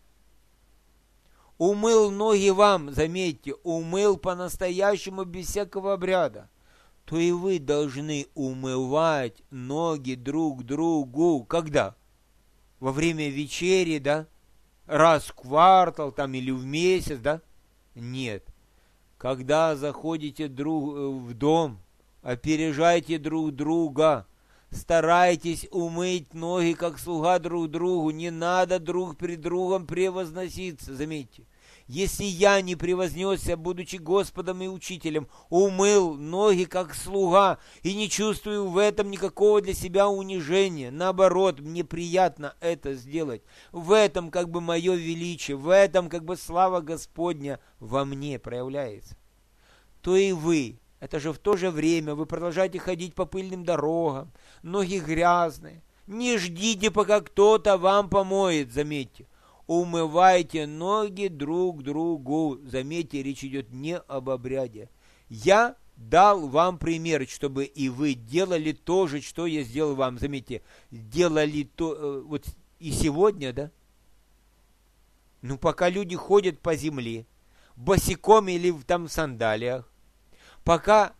умыл ноги вам, заметьте, умыл по-настоящему без всякого обряда, то и вы должны умывать ноги друг другу. Когда? Во время вечери, да? Раз в квартал там или в месяц, да? Нет. Когда заходите в дом, опережайте друг друга, старайтесь умыть ноги, как слуга друг другу, не надо друг перед другом превозноситься, заметьте. Если я не превознесся, будучи Господом и Учителем, умыл ноги, как слуга, и не чувствую в этом никакого для себя унижения, наоборот, мне приятно это сделать, в этом как бы мое величие, в этом как бы слава Господня во мне проявляется, то и вы, это же в то же время вы продолжаете ходить по пыльным дорогам, ноги грязные, не ждите, пока кто-то вам помоет, заметьте. Умывайте ноги друг другу. Заметьте, речь идет не об обряде. Я дал вам пример, чтобы и вы делали то же, что я сделал вам. Заметьте, делали то, вот и сегодня, да? Ну, пока люди ходят по земле, босиком или там в сандалиях, пока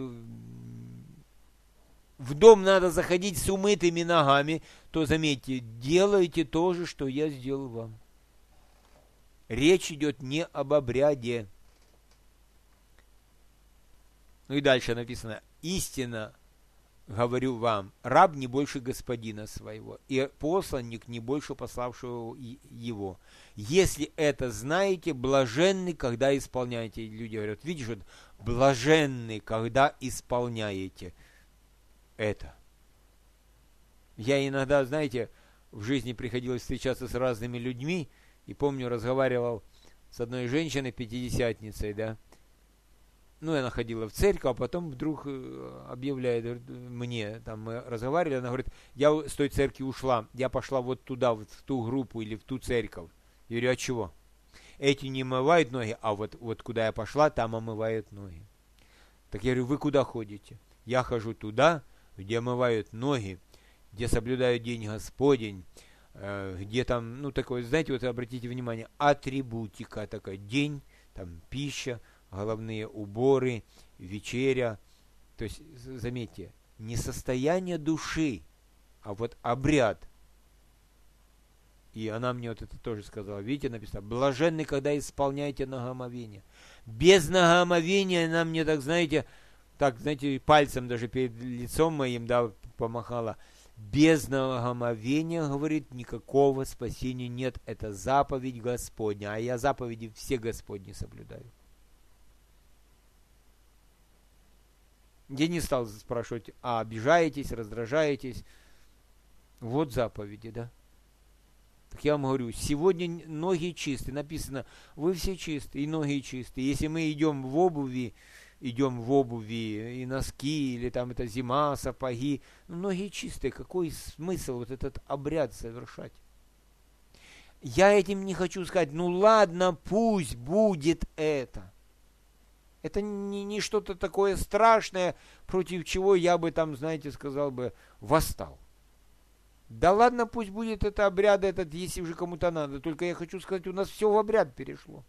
в дом надо заходить с умытыми ногами, то, заметьте, делайте то же, что я сделал вам. Речь идет не об обряде. Ну и дальше написано, истинно говорю вам, раб не больше господина своего, и посланник не больше пославшего его. Если это знаете, блаженны, когда исполняете. Люди говорят, видишь, вот, блаженны, когда исполняете это. Я иногда, знаете, в жизни приходилось встречаться с разными людьми, и помню, разговаривал с одной женщиной, пятидесятницей, да. Ну, она ходила в церковь, а потом вдруг объявляет мне, там мы разговаривали, она говорит, я с той церкви ушла, я пошла вот туда, вот в ту группу или в ту церковь. Я говорю, а чего? Эти не омывают ноги, а вот куда я пошла, там омывают ноги. Так я говорю, вы куда ходите? Я хожу туда, где омывают ноги, где соблюдают день Господень, где там, ну, такое, знаете, вот обратите внимание, атрибутика такая, день, там, пища, головные уборы, вечеря. То есть, заметьте, не состояние души, а вот обряд. И она мне вот это тоже сказала. Видите, написано, блаженны, когда исполняете нагомовение. Без нагомовения она мне так, знаете, пальцем даже перед лицом моим, да, помахала. Без нагомовения, говорит, никакого спасения нет. Это заповедь Господня. А я заповеди все Господни соблюдаю. Я не стал спрашивать, обижаетесь, раздражаетесь. Вот заповеди, да? Так я вам говорю, сегодня ноги чистые. Написано, вы все чистые, и ноги чистые. Если мы идем в обуви и носки, или там это зима, сапоги, ноги чистые. Какой смысл вот этот обряд совершать? Я этим не хочу сказать, ну ладно, пусть будет это. Это не что-то такое страшное, против чего я бы там, знаете, сказал бы, восстал. Да ладно, пусть будет это обряд этот, если уже кому-то надо. Только я хочу сказать, у нас все в обряд перешло.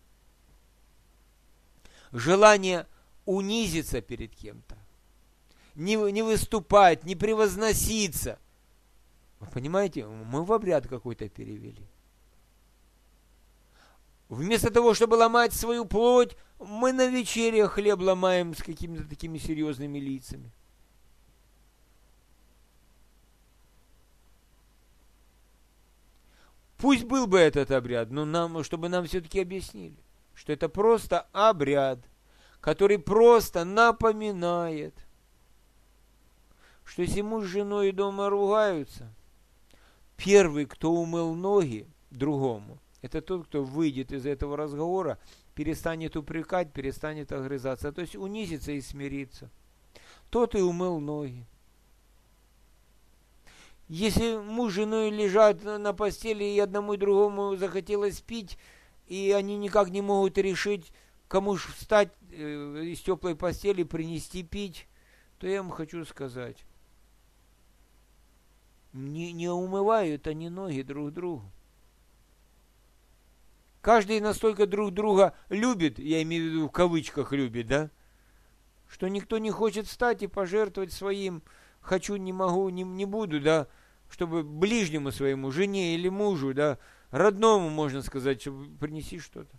Желание унизиться перед кем-то. Не выступать, не превозноситься. Вы понимаете, мы в обряд какой-то перевели. Вместо того, чтобы ломать свою плоть, мы на вечере хлеб ломаем с какими-то такими серьезными лицами. Пусть был бы этот обряд, но чтобы нам все-таки объяснили, что это просто обряд, который просто напоминает, что если муж с женой дома ругаются, первый, кто умыл ноги другому, это тот, кто выйдет из этого разговора, перестанет упрекать, перестанет огрызаться, то есть унизится и смирится. Тот и умыл ноги. Если муж с женой лежат на постели, и одному и другому захотелось пить, и они никак не могут решить, кому же встать из теплой постели, принести пить, то я вам хочу сказать, не умывают они ноги друг другу. Каждый настолько друг друга любит, я имею в виду в кавычках любит, да, что никто не хочет встать и пожертвовать своим «хочу, не могу, не буду», да, чтобы ближнему своему, жене или мужу, да, родному, можно сказать, чтобы принеси что-то.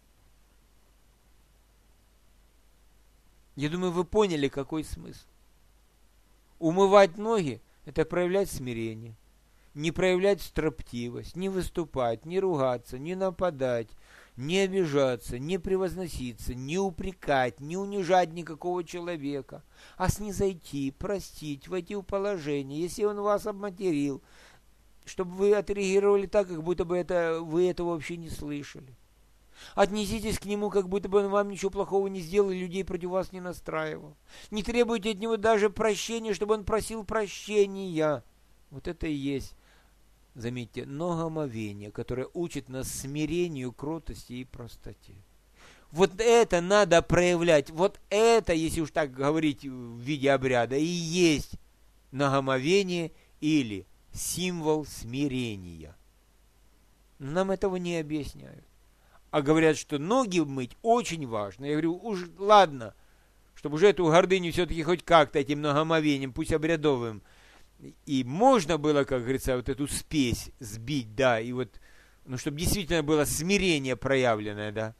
Я думаю, вы поняли, какой смысл. Умывать ноги – это проявлять смирение, не проявлять строптивость, не выступать, не ругаться, не нападать, не обижаться, не превозноситься, не упрекать, не унижать никакого человека, а снизойти, простить, войти в положение, если он вас обматерил, чтобы вы отреагировали так, как будто бы вы этого вообще не слышали. Отнеситесь к нему, как будто бы он вам ничего плохого не сделал и людей против вас не настраивал. Не требуйте от него даже прощения, чтобы он просил прощения. Вот это и есть, заметьте, нагомовение, которое учит нас смирению, кротости и простоте. Вот это надо проявлять. Вот это, если уж так говорить в виде обряда, и есть нагомовение или символ смирения. Нам этого не объясняют. А говорят, что ноги мыть очень важно. Я говорю, уж ладно, чтобы уже эту гордыню все-таки хоть как-то этим нагомовением, пусть обрядовым, и можно было, как говорится, вот эту спесь сбить, да, и вот, ну, чтобы действительно было смирение проявленное, да,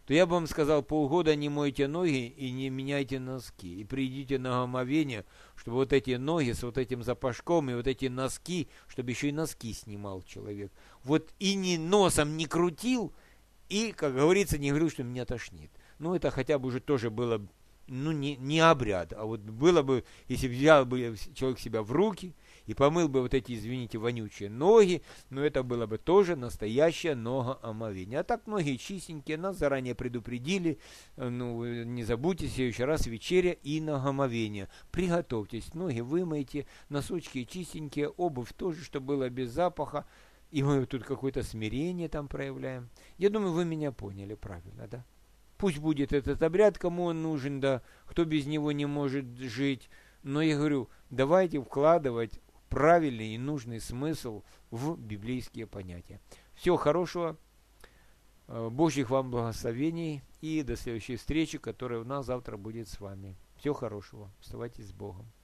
то я бы вам сказал, полгода не мойте ноги и не меняйте носки. И придите на омовение, чтобы вот эти ноги с вот этим запашком и вот эти носки, чтобы еще и носки снимал человек. Вот и ни носом не крутил, и, как говорится, не говорил, что меня тошнит. Ну, это хотя бы уже тоже было, ну, не обряд, а вот было бы, если взял бы человек себя в руки и помыл бы вот эти, извините, вонючие ноги, но это было бы тоже настоящее ногоомовение. А так ноги чистенькие, нас заранее предупредили, ну, не забудьте, в следующий раз вечеря и ногоомовение. Приготовьтесь, ноги вымойте, носочки чистенькие, обувь тоже, чтобы было без запаха, и мы тут какое-то смирение там проявляем. Я думаю, вы меня поняли правильно, да? Пусть будет этот обряд, кому он нужен, да, кто без него не может жить. Но я говорю, давайте вкладывать правильный и нужный смысл в библейские понятия. Всего хорошего, Божьих вам благословений и до следующей встречи, которая у нас завтра будет с вами. Всего хорошего, оставайтесь с Богом.